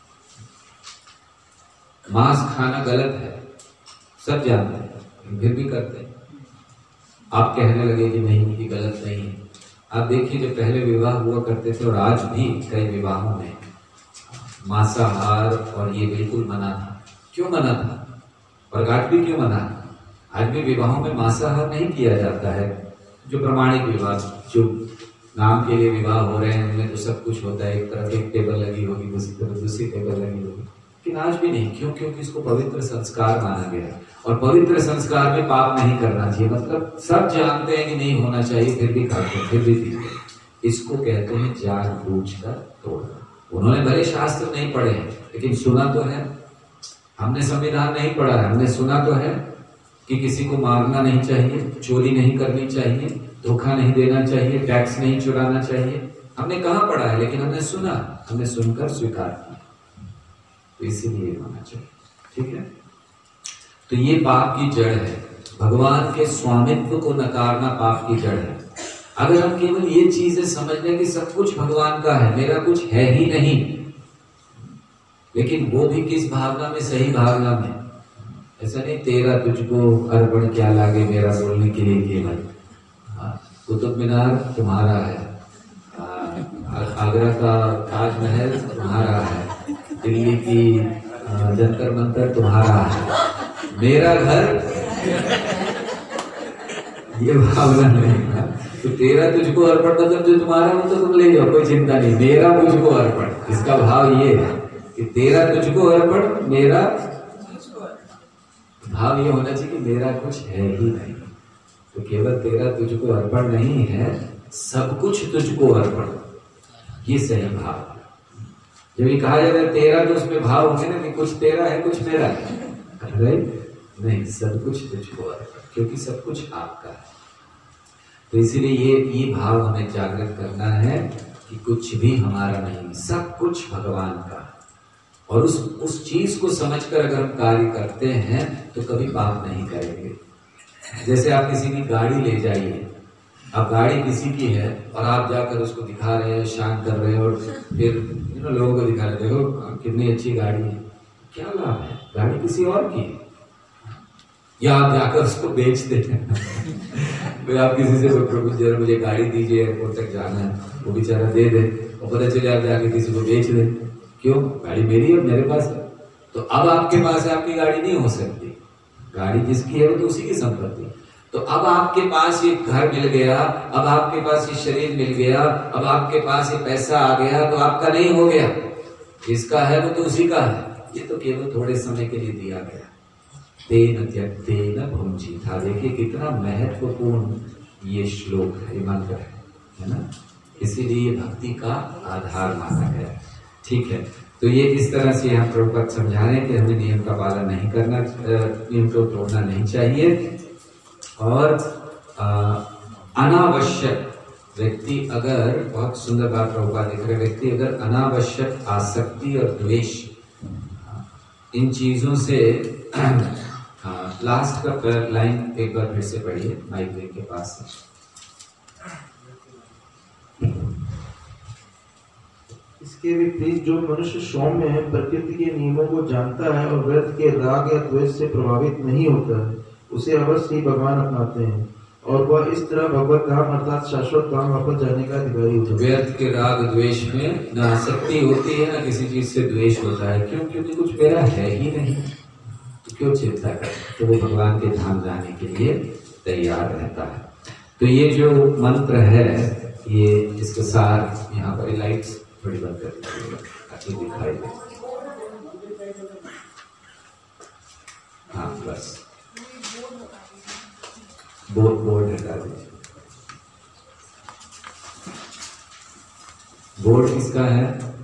मांस खाना गलत है, सब जानते हैं लेकिन फिर भी करते हैं। आप कहने लगे कि नहीं ये गलत नहीं है। आप देखिए जो पहले विवाह हुआ करते थे और आज भी कई विवाहों में मांसाहार और ये बिल्कुल मना था। क्यों मना था? और आज भी क्यों मना है? आज भी विवाहों में मांसाहार नहीं किया जाता है। जो प्रमाणिक विवाह, जो नाम के लिए विवाह हो रहे हैं उनमें तो सब कुछ होता है। एक तरफ एक टेबल लगी होगी, दूसरी तरफ दूसरी टेबल लगी होगी, लेकिन आज भी नहीं। क्यों? क्योंकि इसको पवित्र संस्कार माना गया है और पवित्र संस्कार में पाप नहीं करना चाहिए। मतलब सब जानते हैं कि नहीं होना चाहिए फिर भी खाते, फिर भी पीते। इसको कहते हैं जानबूझकर तोड़ना। उन्होंने भले शास्त्र नहीं पढ़े हैं लेकिन सुना तो है। हमने संविधान नहीं पढ़ा है, हमने सुना तो है कि किसी को मारना नहीं चाहिए, चोरी नहीं करनी चाहिए, धोखा नहीं देना चाहिए, टैक्स नहीं चुराना चाहिए। हमने कहाँ पढ़ा है लेकिन हमने सुना, हमने सुनकर स्वीकार किया, तो इसीलिए होना चाहिए। ठीक है, तो ये पाप की जड़ है। भगवान के स्वामित्व को नकारना पाप की जड़ है। अगर हम केवल ये चीजें समझ लें कि सब कुछ भगवान का है, मेरा कुछ है ही नहीं, लेकिन वो भी किस भावना में? सही भावना में। ऐसा नहीं तेरा तुझको अर्पण क्या लागे मेरा बोलने के लिए केवल। कुतुब मीनार तुम्हारा है, आगरा का ताजमहल तुम्हारा है, दिल्ली की जंतर मंतर तुम्हारा है, मेरा घर ये भावना नहीं। तो तेरा तुझको अर्पण मतलब जो तुम्हारा वो तो तुम ले जाओ, कोई चिंता नहीं। मेरा मुझको अर्पण, इसका भाव ये है कि तेरा तुझको अर्पण, मेरा भाव ये होना चाहिए कि मेरा कुछ है ही नहीं। तो केवल तेरा तुझको अर्पण नहीं है, सब कुछ तुझको अर्पण, ये सही भाव है। जब ये कहा जाता है तेरा, तो उसमें भाव होंगे ना कि कुछ तेरा है कुछ मेरा है, राइट? नहीं, सब कुछ तुझको अर्पण, क्योंकि सब कुछ आपका है। तो इसीलिए ये ये भाव हमें जागृत करना है कि कुछ भी हमारा नहीं, सब कुछ भगवान का है। और उस उस चीज को समझकर अगर हम कार्य करते हैं तो कभी पाप नहीं करेंगे। जैसे आप किसी की गाड़ी ले जाइए, अब गाड़ी किसी की है और आप जाकर उसको दिखा रहे हैं, शान कर रहे हैं और फिर यू नो लोगों को दिखा रहे, देखो कितनी अच्छी गाड़ी है। क्या लाभ है? गाड़ी किसी और की है। या आप जाकर उसको बेच देते हैं। फिर आप किसी से जरा मुझे गाड़ी दीजिए, एयरपोर्ट तक जाना है, वो बेचारा दे दे और पता चले आप जाके किसी को बेच दें। क्यों? गाड़ी मेरी है, मेरे पास है। तो अब आपके पास है, आपकी गाड़ी नहीं हो सकती। गाड़ी जिसकी है वो तो उसी की संपत्ति। तो अब आपके पास ये घर मिल गया, अब आपके पास ये शरीर मिल गया, अब आपके पास ये पैसा आ गया, तो आपका नहीं हो गया, जिसका है वो तो उसी का है, ये तो केवल थोड़े समय के लिए दिया गया। तेन त्यक्तेन भुंजीथा, देखिए कितना महत्वपूर्ण ये श्लोक है, ये मंत्र है, है ना। इसीलिए भक्ति का आधार माना गया। ठीक है, तो ये इस तरह से यहाँ प्रभुपाद समझा रहे हैं कि हमें नियम का पालन नहीं करना, नियम को तोड़ना नहीं चाहिए। और अनावश्यक व्यक्ति अगर, बहुत सुंदर बात प्रभुपाद लिख रहे, व्यक्ति अगर अनावश्यक आसक्ति और द्वेष इन चीजों से, लास्ट का लाइन एक बार फिर से पढ़िए माइक के पास से। इसके विपरीत जो मनुष्य सौम्य है, प्रकृति के नियमों को जानता है और व्यर्थ के राग या द्वेष से प्रभावित नहीं होता है, उसे अवश्य ही भगवान अपनाते हैं और वह इस तरह भगवत धाम अर्थात शाश्वत धाम वापस जाने का अधिकारी होता है। व्यर्थ के राग द्वेष में न आसक्ति होती है, न किसी चीज से द्वेष होता है। क्यों? क्योंकि कुछ मेरा है ही नहीं, तो क्यों चिंता करें। तो वो भगवान के धाम जाने के लिए तैयार रहता है। तो ये जो मंत्र है, ये इसके सार यहाँ पर लाइट्स थोड़ी बंद कर दीजिएगा ताकि दिखाई दे। हाँ बस बोर्ड बोर्ड हटा दीजिए। बोर्ड किसका है?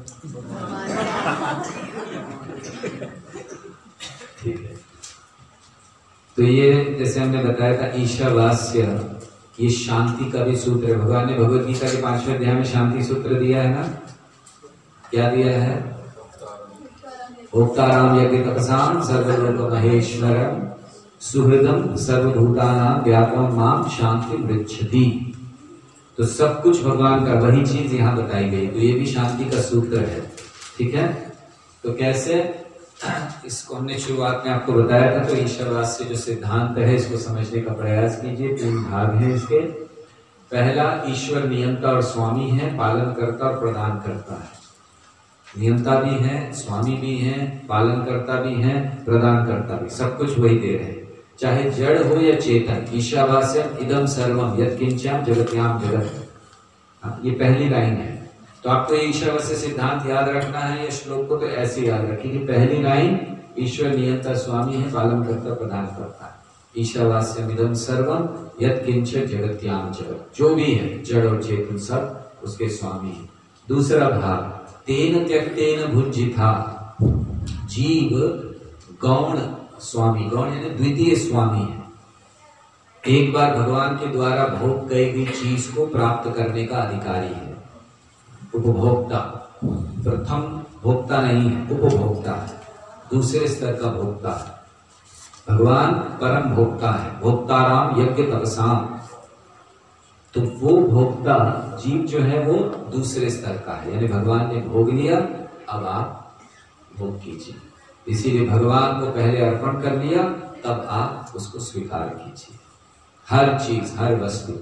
ठीक है, तो ये जैसे हमने बताया था ईशावास्य, ये शांति का भी सूत्र है। भगवान ने भगवत गीता के पांचवें अध्याय में शांति सूत्र दिया है ना। क्या दिया है? भोक्ताराम यज्ञ तपसाम सर्वलोक महेश्वरम सुहृदम सर्वभूतानां व्यापम माम शांति मृच्छति। तो सब कुछ भगवान का, वही चीज यहाँ बताई गई। तो ये भी शांति का सूत्र है। ठीक है, तो कैसे, इसको हमने शुरुआत में आपको बताया था। तो ईश्वरवास्य जो सिद्धांत है, इसको समझने का प्रयास कीजिए। तीन भाग हैं इसके। पहला, ईश्वर नियंता और स्वामी है, पालन करता और प्रदान करता है। नियंता भी है, स्वामी भी है, पालन करता भी है, प्रदान करता भी, सब कुछ वही दे रहे हैं, चाहे जड़ हो या चेतन। ईशावास्यम इदम सर्वम यत्किंचन जगत्याम जगत। ये पहली लाइन है। तो आपको ईशावास्य सिद्धांत याद रखना है। ये श्लोक को तो ऐसे याद रखिए कि पहली लाइन ईश्वर नियंता स्वामी है, पालन करता प्रदान करता है। ईशावास्यम इदम सर्वम यत्किंचन जगत्याम जगत, जो भी है जड़ और चेतन सब उसके स्वामी है। दूसरा भाग, तेन त्यक्तेन भुंजिथा, जीव गौण स्वामी, गौण यानी द्वितीय स्वामी है। एक बार भगवान के द्वारा भोग गई हुई चीज को प्राप्त करने का अधिकारी है। उपभोक्ता, प्रथम भोक्ता नहीं है, उपभोक्ता है, दूसरे स्तर का भोक्ता है। भगवान परम भोक्ता है, भोक्ताराम यज्ञ तपसाम। तो वो भोक्ता जीव जो है वो दूसरे स्तर का है, यानी भगवान ने भोग लिया, अब आप भोग कीजिए। इसीलिए भगवान को पहले अर्पण कर लिया, तब आप उसको स्वीकार कीजिए। हर चीज, हर वस्तु।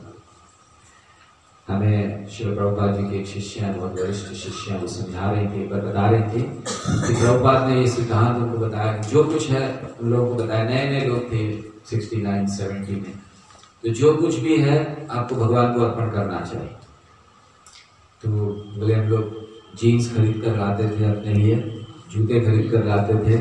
हमें श्री प्रभुपाद जी के एक शिष्य हैं, बहुत वरिष्ठ शिष्य हैं, वो समझा रहे थे, बता रहे थे कि प्रभुपाद ने ये सिद्धांत उनको बताया, जो कुछ है उन लोगों को बताया। नए नए लोग थे सिक्सटी नाइन सेवेंटी में, तो जो कुछ भी है आपको भगवान को अर्पण करना चाहिए। तो बोले हम लोग जीन्स खरीद कर लाते थे अपने लिए, जूते खरीद कर लाते थे,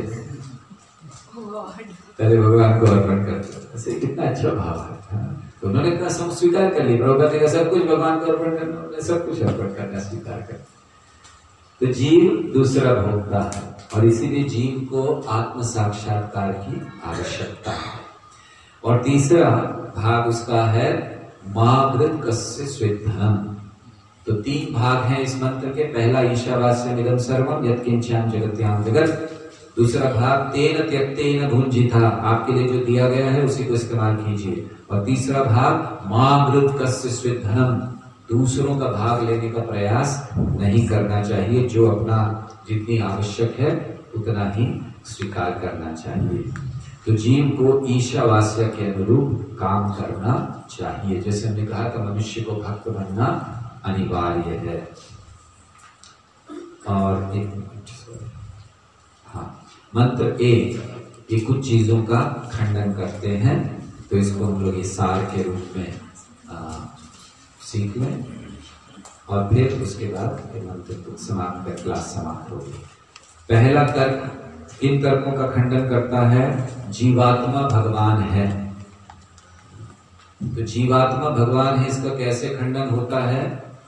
पहले भगवान को अर्पण करते थे। ऐसे कितना अच्छा भाव है। तो उन्होंने इतना सब स्वीकार कर लिया। प्रभुपाद ने सब कुछ भगवान को अर्पण करना, उन्होंने सब कुछ अर्पण करना स्वीकार कर। तो जीव दूसरा भोक्ता है, और इसीलिए जीव को आत्म साक्षात्कार की आवश्यकता है। और तीसरा भाग उसका है मावृत कस्य स्वेद्धनम। तो तीन भाग हैं इस मंत्र के। पहला ईशावास्यम इदं सर्वम यत्किंचन जगत्याम जगत। दूसरा भाग तेन त्यक्तेन भुंजिथा, आपके लिए जो दिया गया है उसी को इस्तेमाल कीजिए। और तीसरा भाग मावृत कस्य स्वेद्धनम, दूसरों का भाग लेने का प्रयास नहीं करना चाहिए, जो अपना जितनी आवश्यक है उतना ही स्वीकार करना चाहिए। तो जीव को ईशावास्य के अनुरूप काम करना चाहिए। जैसे हमने कहा था, मनुष्य को भक्त बनना अनिवार्य है। और एक हाँ, मंत्र एक ये कुछ चीजों का खंडन करते हैं, तो इसको हम लोग ये सार के रूप में आ, सीख लें, और फिर उसके बाद मंत्र को समाप्त कर क्लास समाप्त होगी। पहला तर्क किन तर्कों का खंडन करता है? जीवात्मा भगवान है। तो जीवात्मा भगवान है, इसका कैसे खंडन होता है?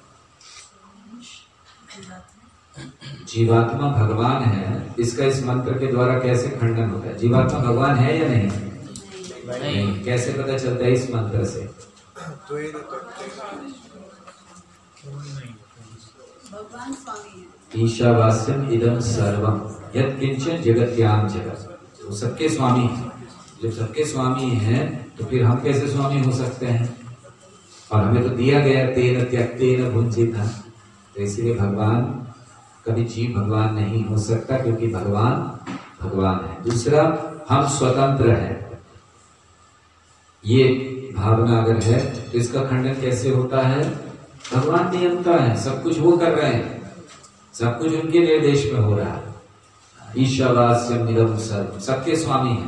जीवात्मा भगवान है, इसका इस मंत्र के द्वारा कैसे खंडन होता है? जीवात्मा भगवान है या नहीं? नहीं। कैसे पता चलता है इस मंत्र से? तो ये भगवान स्वामी है। ईशावास्यम इदम सर्वम यत् किंचन जगत्याम जगत। तो सबके स्वामी हैं। जब सबके स्वामी हैं तो फिर हम कैसे स्वामी हो सकते हैं? और हमें तो दिया गया तेन त्यक्तेन भुंजिता। तो इसलिए भगवान कभी जीव भगवान नहीं हो सकता, क्योंकि भगवान भगवान है। दूसरा, हम स्वतंत्र हैं, ये भावना अगर है तो इसका खंडन कैसे होता है? भगवान नियंता है, सब कुछ वो कर रहे हैं, सब कुछ उनके निर्देश में हो रहा है। ईशावास्यम इदं सर्वम, सबके स्वामी हैं।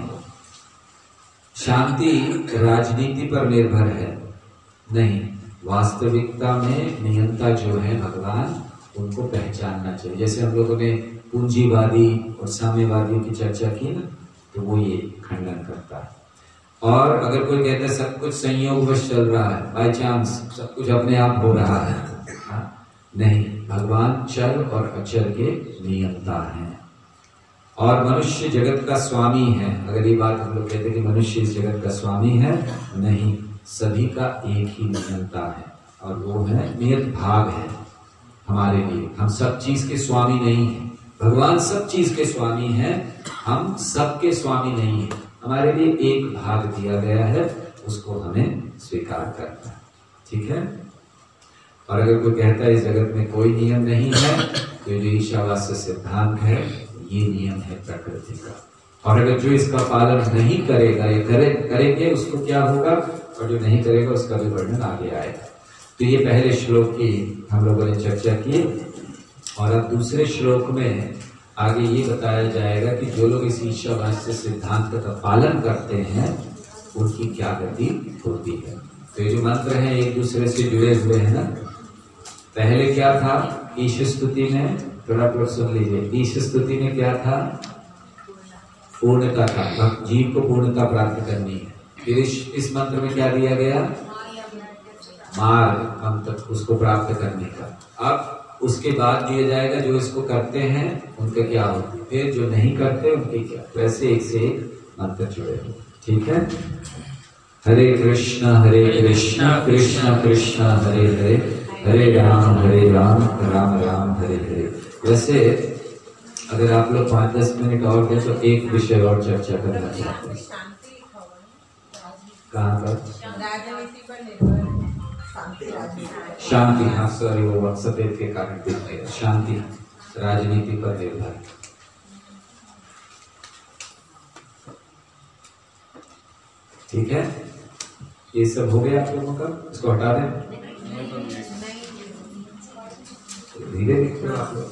शांति राजनीति पर निर्भर है नहीं, वास्तविकता में नियंता जो है भगवान, उनको पहचानना चाहिए। जैसे हम लोगों ने पूंजीवादी और साम्यवादियों की चर्चा की ना, तो वो ये खंडन करता है। और अगर कोई कहता है सब कुछ संयोगवश चल रहा है, बाय चांस सब कुछ अपने आप हो रहा है, हाँ? नहीं, भगवान चल और अचल के नियंता हैं। और मनुष्य जगत का स्वामी है। अगर ये बात हम लोग कहते हैं कि मनुष्य इस जगत का स्वामी है, नहीं, सभी का एक ही नियंता है, और वो है नियत भाग है हमारे लिए। हम सब चीज के स्वामी नहीं हैं। भगवान सब चीज के स्वामी हैं, हम सबके स्वामी नहीं हैं। हमारे लिए एक भाग दिया गया है, उसको हमें स्वीकार करना है। ठीक है। और अगर कोई कहता है इस जगत में कोई नियम नहीं है, तो जो ईशावास्य सिद्धांत है, ये नियम है प्रकृति का। और अगर जो इसका पालन नहीं करेगा या करे करेंगे, उसको क्या होगा, और जो नहीं करेगा उसका भी वर्णन आगे आएगा। तो ये पहले श्लोक की हम लोगों ने चर्चा की, और अब दूसरे श्लोक में आगे ये बताया जाएगा कि जो लोग इस ईशावास्य सिद्धांत का पालन करते हैं, उनकी क्या गति होती है। तो ये जो मंत्र हैं एक दूसरे से जुड़े हुए हैं ना। पहले क्या था ईश स्तुति में, थोड़ा थोड़ा सुन लीजिए। ईश स्तुति में क्या था? पूर्णता था, जीव को पूर्णता प्राप्त करनी है। फिर इस, इस मंत्र में क्या दिया गया? मार्ग, हम तक उसको प्राप्त करने का। अब उसके बाद दिया जाएगा जो इसको करते हैं उनका क्या होता है, फिर जो नहीं करते उनकी क्या। वैसे एक से एक मंत्र जुड़े हो। ठीक है। हरे कृष्ण हरे कृष्ण कृष्ण कृष्ण हरे हरे, हरे राम हरे राम राम राम हरे हरे। वैसे अगर आप लोग पाँच दस मिनट और दें तो एक विषय और चर्चा करना चाहते हैं। कहाँ पर? शांति। हाँ सॉरी, वो सफेद के कारण दिख गया। शांति राजनीति पर निर्भर। ठीक है। ये सब हो गया आप लोगों का, इसको हटा दें। धीरे लिखते हो आप लोग।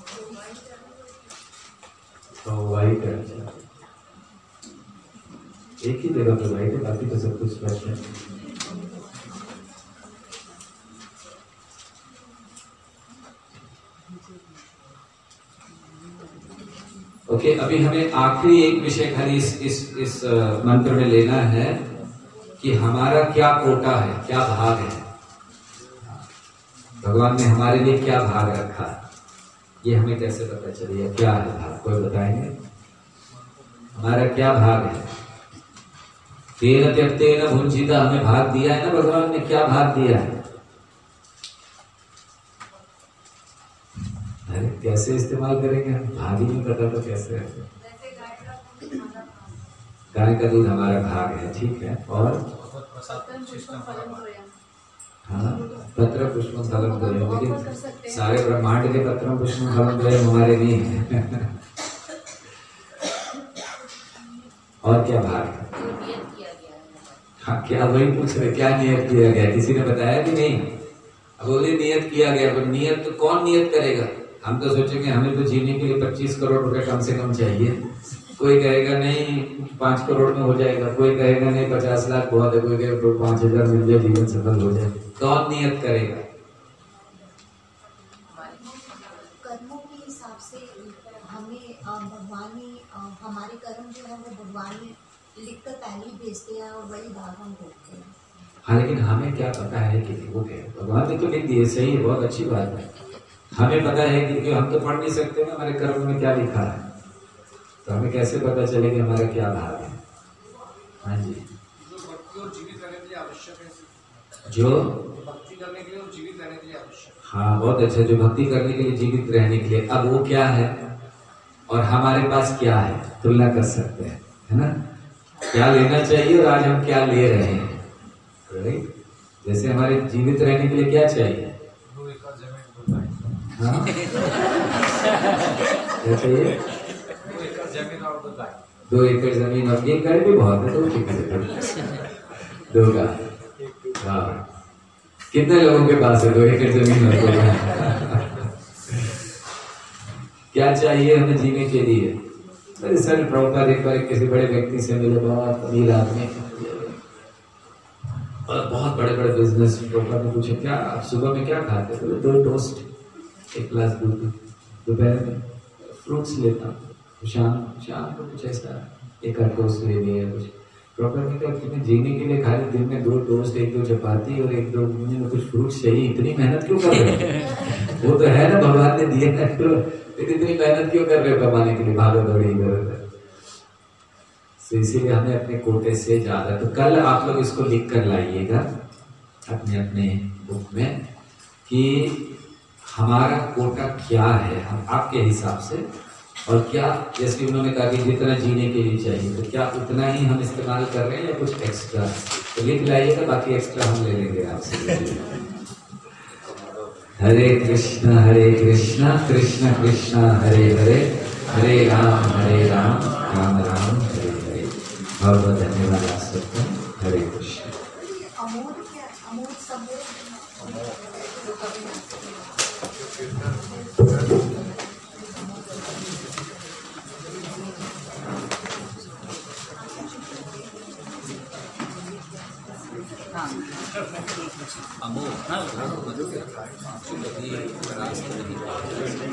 तो वाइट है, एक ही जगह पे वाइट है, बाकी तो सब कुछ स्पष्ट है। ओके okay, अभी हमें आखिरी एक विषय खाली इस इस इस मंत्र में लेना है कि हमारा क्या कोटा है, क्या भाग है। भगवान ने हमारे लिए क्या भाग रखा है, ये हमें कैसे पता चलेगा क्या है भाग? कोई बताएंगे हमारा क्या भाग है? तेन त्यक्तेन भुंजिता, हमें भाग दिया है ना भगवान ने, क्या भाग दिया है? अरे कैसे इस्तेमाल करेंगे, भाग ही नहीं पता तो कैसे? गाय का दूध हमारा भाग है। ठीक है। और हाँ, पत्र पुष्पम फलम द्वयम, लेकिन सारे ब्रह्मांड के पत्रों पुष्पम फलम द्वयम हमारे नहीं है। और क्या भाग है? हाँ, क्या वही पूछ रहे, क्या नियत किया गया? किसी ने बताया कि नहीं? अब बोले नियत किया गया, पर नियत तो कौन नियत करेगा? हम तो सोचेंगे हमें तो जीने के लिए पच्चीस करोड़ रुपए कम से कम चाहिए। कोई कहेगा नहीं पांच करोड़ में हो जाएगा, कोई कहेगा नहीं पचास लाख बहुत है, कोई कहेगा पांच हजार मिल जाए जीवन सफल हो जाए। कौन नियत करेगा? कर्मों के हिसाब से हमें भगवान लिख कर पहले ही भेजते हैं और वही भाग हम करते हैं। हाँ, लेकिन हमें क्या पता है कि वो क्या है? भगवान ने तो लिख दिए, सही है, बहुत अच्छी बात है। हमें पता है कि हम तो पढ़ नहीं सकते ना हमारे कर्म में क्या लिखा है, तो हमें कैसे पता चले कि हमारा क्या भाग है? हाँ जी, जो भक्ति और जीवित रहने के लिए आवश्यक है, जो भक्ति करने के लिए और जीवित रहने के लिए आवश्यक है। हाँ, बहुत अच्छा, जो भक्ति करने के लिए, जीवित रहने के लिए। अब वो क्या है और हमारे पास क्या है, तुलना कर सकते हैं, है ना? क्या लेना चाहिए और आज हम क्या ले रहे हैं, राइट? जैसे हमारे जीवित रहने के लिए क्या चाहिए? दो एकड़ जमीन, हाँ, क्या चाहिए? दो एकड़ जमीन और दो गाय। दो एकड़ जमीन और एक गाय भी बहुत है, दो एकड़ दो गाय। हाँ, कितने लोगों के पास है दो एकड़ जमीन और दो गाय? क्या चाहिए हमें जीने के लिए? अरे सर, प्रभुपाद एक बार किसी बड़े व्यक्ति से मिले, बहुत अमीर आदमी और बहुत बड़े बड़े बिजनेस। प्रभुपाद ने पूछा, क्या आप सुबह में क्या खाते? तो दो टोस्ट, एक गिलास दूध, दोपहर में फ्रूट्स लेता हूँ, शाम शाम को कुछ ऐसा एक आध टोस्ट ले लिया कुछ। प्रॉपर ने कहा, तुम्हें जीने के लिए खाली दिन में दो टोस्ट, एक दो चपाती और एक दो दिन में कुछ फ्रूट्स चाहिए, इतनी मेहनत क्यों कर रहे हो? वो तो है ना, भगवान ने दिए ना, तो इतनी मेहनत क्यों कर रहे हो कमाने के लिए, भागो दौड़ी इधर उधर। तो इसीलिए हमें अपने कोटे से ज्यादा, तो कल आप लोग इसको लिख कर लाइएगा अपने अपने बुक में कि हमारा कोटा क्या है, हम आपके हिसाब से, और क्या, जैसे कि उन्होंने कहा कि जितना जीने के लिए चाहिए, तो क्या उतना ही हम इस्तेमाल कर रहे हैं या कुछ एक्स्ट्रा? तो लिख लाइएगा, बाकी एक्स्ट्रा हम ले लेंगे आपसे। हरे कृष्णा हरे कृष्णा कृष्ण कृष्णा हरे हरे, हरे राम हरे राम राम राम हरे हरे। बहुत बहुत धन्यवाद आप सबका। हरे कृष्ण। अमोद क्या, Amod Samod Amor, no, no, no, no, no, no, no, no, no, no, no,